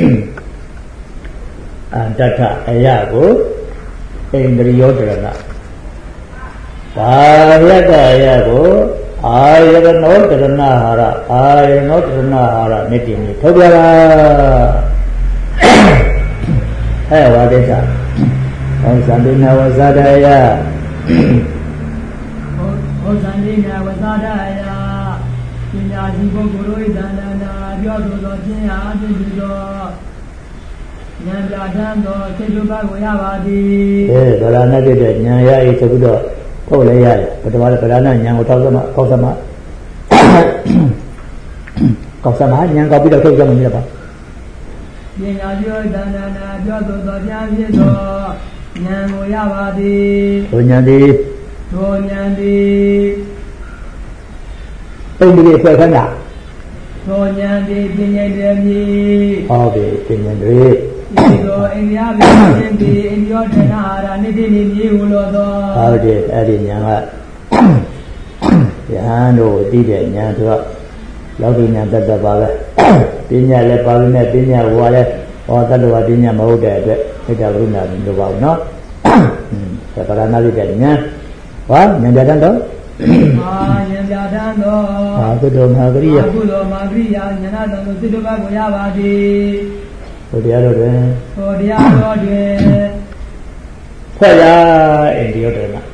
Antara ayah go, embryo pernah. Bahaya dah ya go, ayah kan not pernah hara, ayah not pernah hara. Nanti ni coba jawab. Hai wadesa, orang sambil nawazada ya. Sandina wasadaya, Cina jiwa guru idana, jodoh do Cina jodoh, nyanda jando kejuba goyawadi. Eh, kalau nak kita nyaya itu sudah, ထုတ်လဲရတယ်ပထမပဓာနာဉာဏ်ကိုထောက်သမကောက်သမကောက်သမဉာဏ်ကောက်ပြီးတော့ထုတ်ကြမှာမဖြစ်ပါပညာပြောတဏ္ဍာနာပြောသောသောပြဖြစ်သောဉာဏ်ကိုရပါသည်ဘုဉာဏ်သည်ဘုဉာဏ်သည်ပိဋကတိဖွဲ့ခန်းတာဘုဉာဏ်သည်ပညာတည်းမြည်ဟုတ်ပြီပညာတည်းဒီလိုအိန္ဒိယပြည်ရှင်ပြည်အိန္ဒိယဒေနာဟာရနိတိနိမြေဟုလို့သောဟုတ်တယ်အဲ့ဒီဉာဏ်ကယဟန်တို့သိတဲ့ဉာဏ်ဆိုတော့လောကီဉာဏ်တတ်တတ်ပါပဲပညာလည်းပါလို့နဲ့ပညာဟောလည်းဟောတတ္တဝပညာမဟုတ်တဲ့အတွက်ဣဒ္ဓဝိနာလို့ပါဘူးနော်သက္ကရာနာလိတဲ့ဉာဏ်ဟောဉာဏ်ပြတတ်တော့အာဉာဏ်ပြတတ်တော့အာကုသိုလ်မဟာကရိယာကုသိုလ်မဟာကရိယာဉာဏ်တော်သိတုပ္ပကိုရပါသည်ဟိုတရားတော်တွင်ဟိုတရားတော်တွင်ဖွဲ့ရအိန္ဒိယတော်မှာ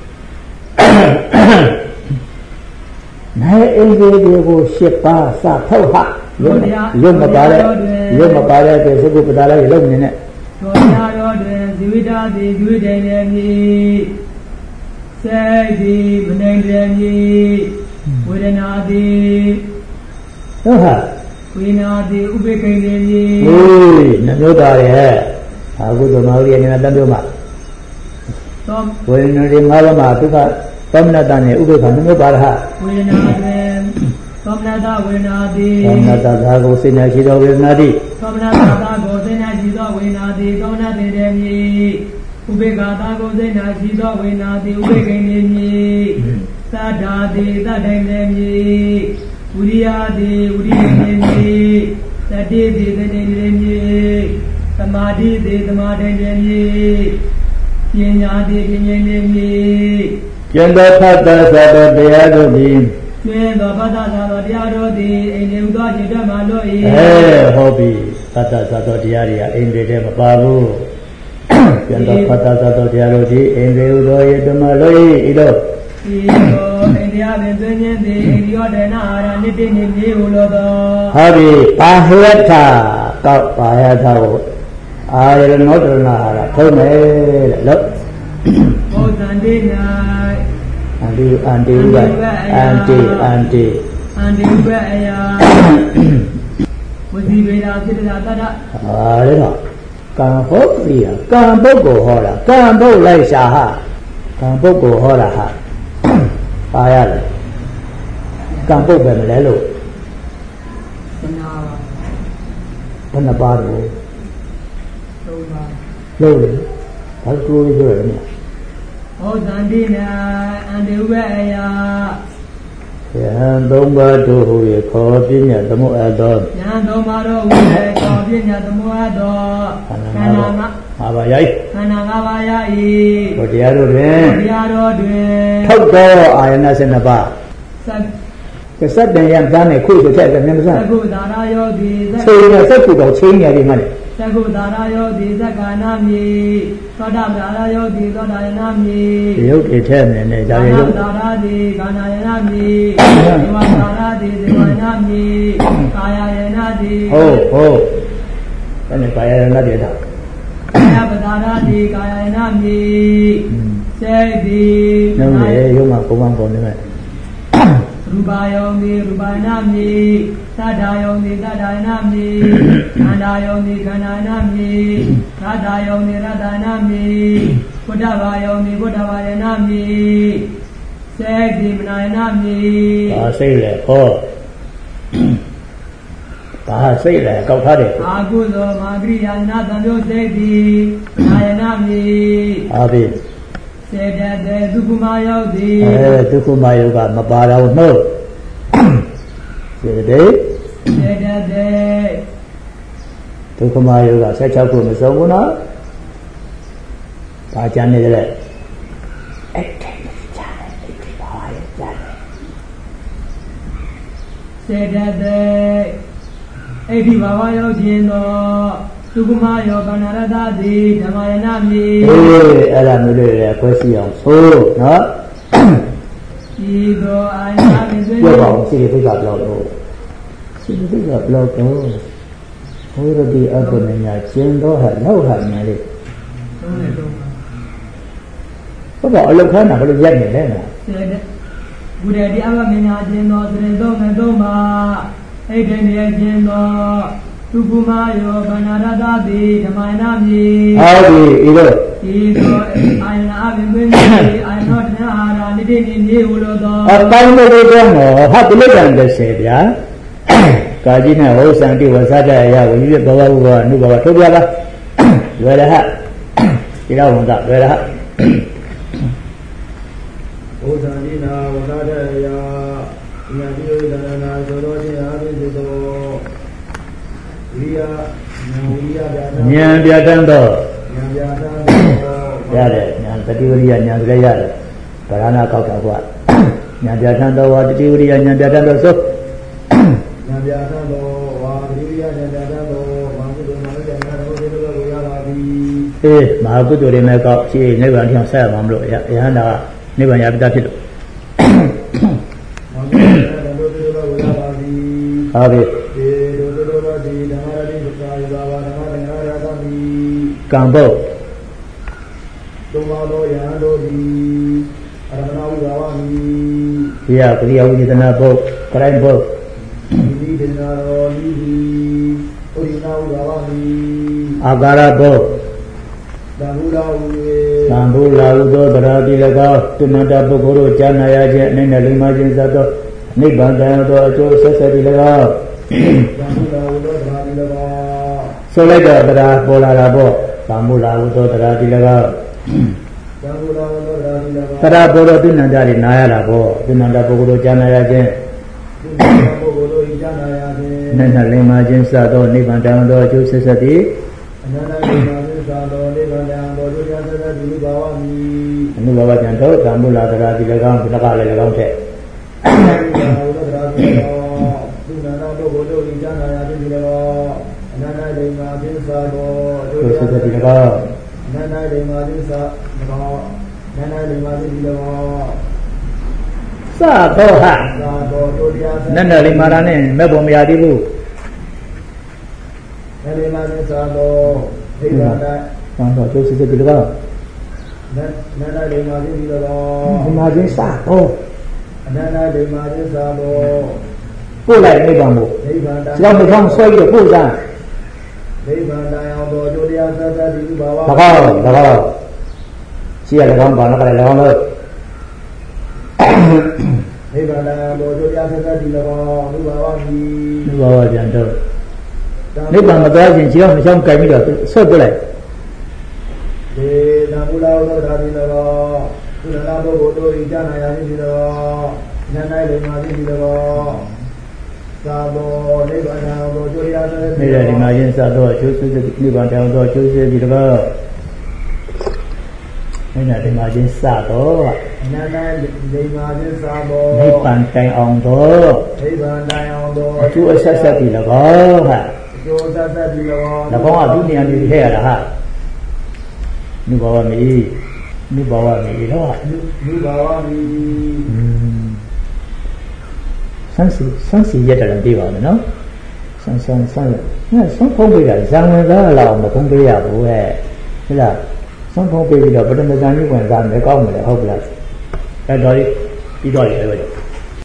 နိုင်အိန္ဒိယကိုရှစ်ပါးစထုတ်ဟာရုပ်ရုပ်မပါတဲ့ရုပ်မပါတဲ့သေစုပ္ပဒါလည်းလုံးနေနဲ့တော်တရားတော်တွင်ဇီဝိတာတိဇီဝိတေနေမည်စေတိမနေတယ်မည်ဝေဒနာတိဟုတ်ဟာဝိနာတိဥပေက္ခိနေမည်ဟေးနှမျိုးသားရဲ့အာဟုသမဝိရိယနဲ့တန်ပြောမှာသောဝေဒနာတွေငါးပါးမှာဒုက္ခသမဏတနဲ့ဥပေက္ခနှမျိုးပါရဟဝေဒနာတွင်သမဏတဝေဒနာတိသမဏတသာကိုစိနေရှိသောဝေဒနာတိသမဏတသာကိုစိနေရှိသောဝေဒနာတိသောဏတေတေမည်ဥပေက္ခသာကိုစိနေရှိသောဝေဒနာတိဥပေက္ခိနေမည်သတ္တာတိသတ္ထိနေမည်ဝိရိယတိဝိရိယနေမည်တတိတိတတိနေမည်သမာဓိတိသမာဓိနေမည်ပညာတိပညာနေမည်ကျင့်သောဖတ်သောသောတရားတို့သည်ကျင့်သောဖတ်သောသောတရားတို့သည်အိန္ဒိဥသောจิตမှလို့၏အဲဟုတ်ပြီဖတ်သောသောတရားတွေကအိန္ဒိထဲမပါဘူးကျင့်သောဖတ်သောသောတရားတို့သည်အိန္ဒိဥသောจิตမှလို့၏ဤတော့ဤသောအိန္ဒိယပင်သွင်းခြင်းသည်အိန္ဒိယဒေနာအာရနိတိနိမြေဟုလို့သောဟုတ်ပြီပါဟယထကောက်ပါဟယထကိုအာရနောတရဏအာရထုံးမယ်တဲ့လို့ဘုဇန္တိ၌အန္တိအန္တိဝတ်အန္တိအန္တိအန္တိဝတ်အယာဝစီဝေဒာစိတ္တတတ္တဟာလေတော့ကံဟုတ်ပြီကံပုဂ္ဂိုလ်ဟောတာကံပုဂ္ဂိုလ်လိုက်ရှာဟာကံပုဂ္ဂိုလ်ဟောတာဟာပါရတယ်ကံပုဂ္ဂိုလ်ပဲမလဲလို့သနာပါဘယ်နှပါတော့သုံးပါလို့လေဘာလို့ကိုယ်ပြောရလဲဩဇန္တိနာအန္တေဝေအယာယဟန်သုံးပါးတို့ဟူ၍ခေါ်ပညာသမုအပ်သောယဟန်သုံးပါးတို့ဟူ၍ခေါ်ပညာသမုအပ်သောခန္ဓာငါးပါးရိုက်ခန္ဓာငါးပါးရ၏ဘုရားတို့တွင်တရားတော်တွင်ထုတ်သောအာယနာ၁၂ပါးသစက်တန်ရံသားနဲ့ခုဆိုထက်တယ်မြင်မစသကုဒါရယောတိချိန်ရစက်ကုတော်ချိန်ရဒီမှာလေသကုဒါရယောတိသက္ကာနာမိသောတာဒါရယောတိသောတာယနာမိရုပ်တွေထဲနေနေဒါရရုပ်ဒါရတိကာနာယနာမိဇဝဒါရတိဇဝယနာမိကာယယနာတိဟုတ်ဟုတ်အဲ့ဒါကာယယနာတိတာကာယပဒါရတိကာယယနာမိစေတိနုံးလေရုပ်မှာပုံမှန်ပေါ်နေမယ်ရူပါယောတိရူပနာမိသတ္တာယောတိသတ္တာနာမိခန္ဓာယောတိခန္ဓာနာမိရတ္တာယောတိရတ္တနာမိဘုဒ္ဓဘာယောတိဘုဒ္ဓဘာယနာမိစေတိမနာယနာမိဒါစိတ်လေဟောဒါစိတ်လေကောက်ထားတယ်အာကုသောမာဂရိယာနာတံတို့စေတိမနာယနာမိအာဘိစေတတေဒုက္ခမယောတိအဲဒုက္ခမယောကမပါတော့နှုတ်စေတတေစေတတေဒုက္ခမယောက၁၆ခုမစုံဘူးနော်ဒါကြမ်းနေတယ်အဲ့ဒါကြားတယ်ဒီပါရကြားတယ်စေတတေအဲ့ဒီဘာဝယောခြင်းတော့သုခမယောကနာရတတိဓမ္မယနာမိအေးအဲ့ဒါမျိုးတွေလည်းခွဲစီအောင်ဆိုနော်ဤသောအာနာမိသွေးပြောပါဦးစိတ်သိက္ခာဘလောက်လို့စိတ်သိက္ခာဘလောက်တော့ဟောရတိအပ္ပညာကျင်တော့ဟာလောက်ဟာညာလေးသုံးနဲ့သုံးပါဟုတ်ပါအလောက်ခန်းတာဘယ်လိုရက်နေလဲနော်ဘုရားတရားမညာခြင်းတော်သရင်သုံးနဲ့သုံးပါအိဋ္ဌိနေခြင်းတော်သူကုမာယောဗန္နာရတတိဓမ္မနာမြေဟုတ်ပြီဤတော့ဤတော့အာယနာအဘိမင်းကြီးအာယနောတနာဟာရာနိတိနိမြေဟုလို့တော့အပိုင်းလို့တော့နော်ဟာပြိဋ္ဌာန်တစ်ဆယ်ဗျာကာကြီးနဲ့ဟောစံတိဝဇ္ဇတရဝိညဘဝဘဝအနုဘဝထုတ်ပြပါလွယ်ရဟဒီတော့ဝန်တာလွယ်ရဟဟောစံတိနာဝဇ္ဇတရဉာဏ်ပြုသရဏာသောတော်ခြင်းအဘိသုသောဝိယဉာဏ်ဝိယပြတ်ဉာဏ်ပြတ်တန်းတော့ဉာဏ်ပြတ်တန်းတော့ရတယ်ဉာဏ်တတိဝိရိယဉာဏ်လည်းရတယ်ဗရဏကောက်တာကွာဉာဏ်ပြတ်တန်းတော့တတိဝိရိယဉာဏ်ပြတ်တန်းတော့သုဉာဏ်ပြတ်တန်းတော့ဝါတတိဝိရိယဉာဏ်ပြတ်တန်းတော့ဘာကုသိုလ်မှလည်းဉာဏ်တော်ဒီလိုလိုရပါပြီအေးမဟာကုသိုလ်တွေနဲ့ကောက်ရှိနိဗ္ဗာန်ထျောက်ဆက်ရမှာမလို့ယဟန္တာကနိဗ္ဗာန်ရပိတဖြစ်လို့ဟုတ်ပြီဒီလိုလိုလိုဒီဓမ္မရတိသာယဘာဝဓမ္မငါရသမိကံဘောသုံးပါးသောယဟန်တို့သည်အရမဏဝိဘာဝမိဒီယကရိယာဝိသေနဘုတ်ကရိုင်းဘုတ်ဒီဒေနာရောဤသည်ဥရိနာဝိဘာဝမိအာကာရဘုတ်သံဃုလာဝေသံဃုလာဟုသောတရားတိ၎င်းတုဏ္ဍပုဂ္ဂိုလ်တို့ကြားနာရခြင်းအနေနဲ့လိမ္မာခြင်းသတ်သောနိဗ္ဗာန်တရားတော်အကျိုးဆက်ဆက်တိ၎င်းသံဃုလာဟုသောတရားတိ၎င်းဆိုလိုက်တော့တရားပေါ်လာတာပေါ့သံဃုလာဟုသောတရားတိ၎င်းသံဃုလာဟုသောတရားတိ၎င်းတရားပေါ်တော့တုဏ္ဍတွေနာရတာပေါ့တုဏ္ဍပုဂ္ဂိုလ်တို့ကြားနာရခြင်းပုဂ္ဂိုလ်တို့ကြားနာရခြင်းနဲ့နဲ့လိမ္မာခြင်းစသောနိဗ္ဗာန်တရားတော်အကျိုးဆက်ဆက်တိအနန္တလိမ္မာခြင်းစသောနိဗ္ဗာန်တရားတော်အကျိုးဆက်ဆက်တိဘာဝမိအနုဘဝပြန်တော့သံဃုလာတရားတိ၎င်းဒီကလည်း၎င်းတဲ့သူနာနာပုဂ္ဂိုလ်တို့ဤဉာဏ်နာရခြင်းဒီလောအနန္တလိမ္မာသစ္စာတော်ဒုစသတိလောအနန္တလိမ္မာသစ္စာတော်အနန္တလိမ္မာသစ္စာတော်စသောဟာသာတော်တို့တရားနန္ဒလိမ္မာရနဲ့မဲ့ပေါ်မရသေးဘူးနန္ဒလိမ္မာသစ္စာတော်ဒိဋ္ဌာတသံတော်ဒုစသတိလောနန္ဒလိမ္မာသစ္စာတော်ဒီမှာချင်းစသောအနန္တလိမ္မာသစ္စာတော်ပို့လိုက်နိဗ္ဗာန်ကိုနိဗ္ဗာန်တရားမဆောင်ဆွဲပြီးပို့စားနိဗ္ဗာန်တရားတော်တို့တရားသတ္တတိဘာဝတကောတကောရှိရ၎င်းဘာလို့ကလည်း၎င်းလို့နိဗ္ဗာန်တရားတော်တို့တရားသတ္တတိ၎င်းဘုဘာဝမိဘုဘာဝပြန်တော့နိဗ္ဗာန်မသွားခြင်းရှိတော့မဆောင်ကြိုက်ပြီးတော့ဆွဲပို့လိုက်ဒေနာမူလာတော်ဓာတိ၎င်းသူနာပုဂ္ဂိုလ်တို့ဤဉာဏ်နာရခြင်းဒီ၎င်းဉာဏ်၌လိမ္မာခြင်းဒီ၎င်းသာဘောနိဗ္ဗာန်တော်ကျိုးရတဲ့မိရဒီမှာရင်စသောကျိုးဆွေးနိဗ္ဗာန်တော်တော်ကျိုးဆွေးဒီတော့မိရဒီမှာရင်စသောဉာဏ်၌လိမ္မာခြင်းသာဘောနိဗ္ဗာန်တိုင်အောင်တော်နိဗ္ဗာန်တိုင်အောင်တော်အကျိုးအဆက်ဆက်ဒီ၎င်းဟာအကျိုးဆက်ဆက်ဒီ၎င်း၎င်းကဒုတိယနေထည့်ရတာဟာနုဘဝမီနုဘဝမီတော့နုဘဝမီဆန်းစီဆန်းစီရက်တယ်ပြီးပါမယ်နော်ဆန်းဆန်းဆန်းငါဆုံးဖုံးပေးတာဇံဝင်သားလောက်မဖုံးပေးရဘူးဟဲ့ဟဲ့လားဆုံးဖုံးပေးပြီးတော့ပထမဇန်ကြီးဝင်သားမယ်ကောင်းမလဲဟုတ်ပလားအဲ့တော့ပြီးတော့ရေပဲ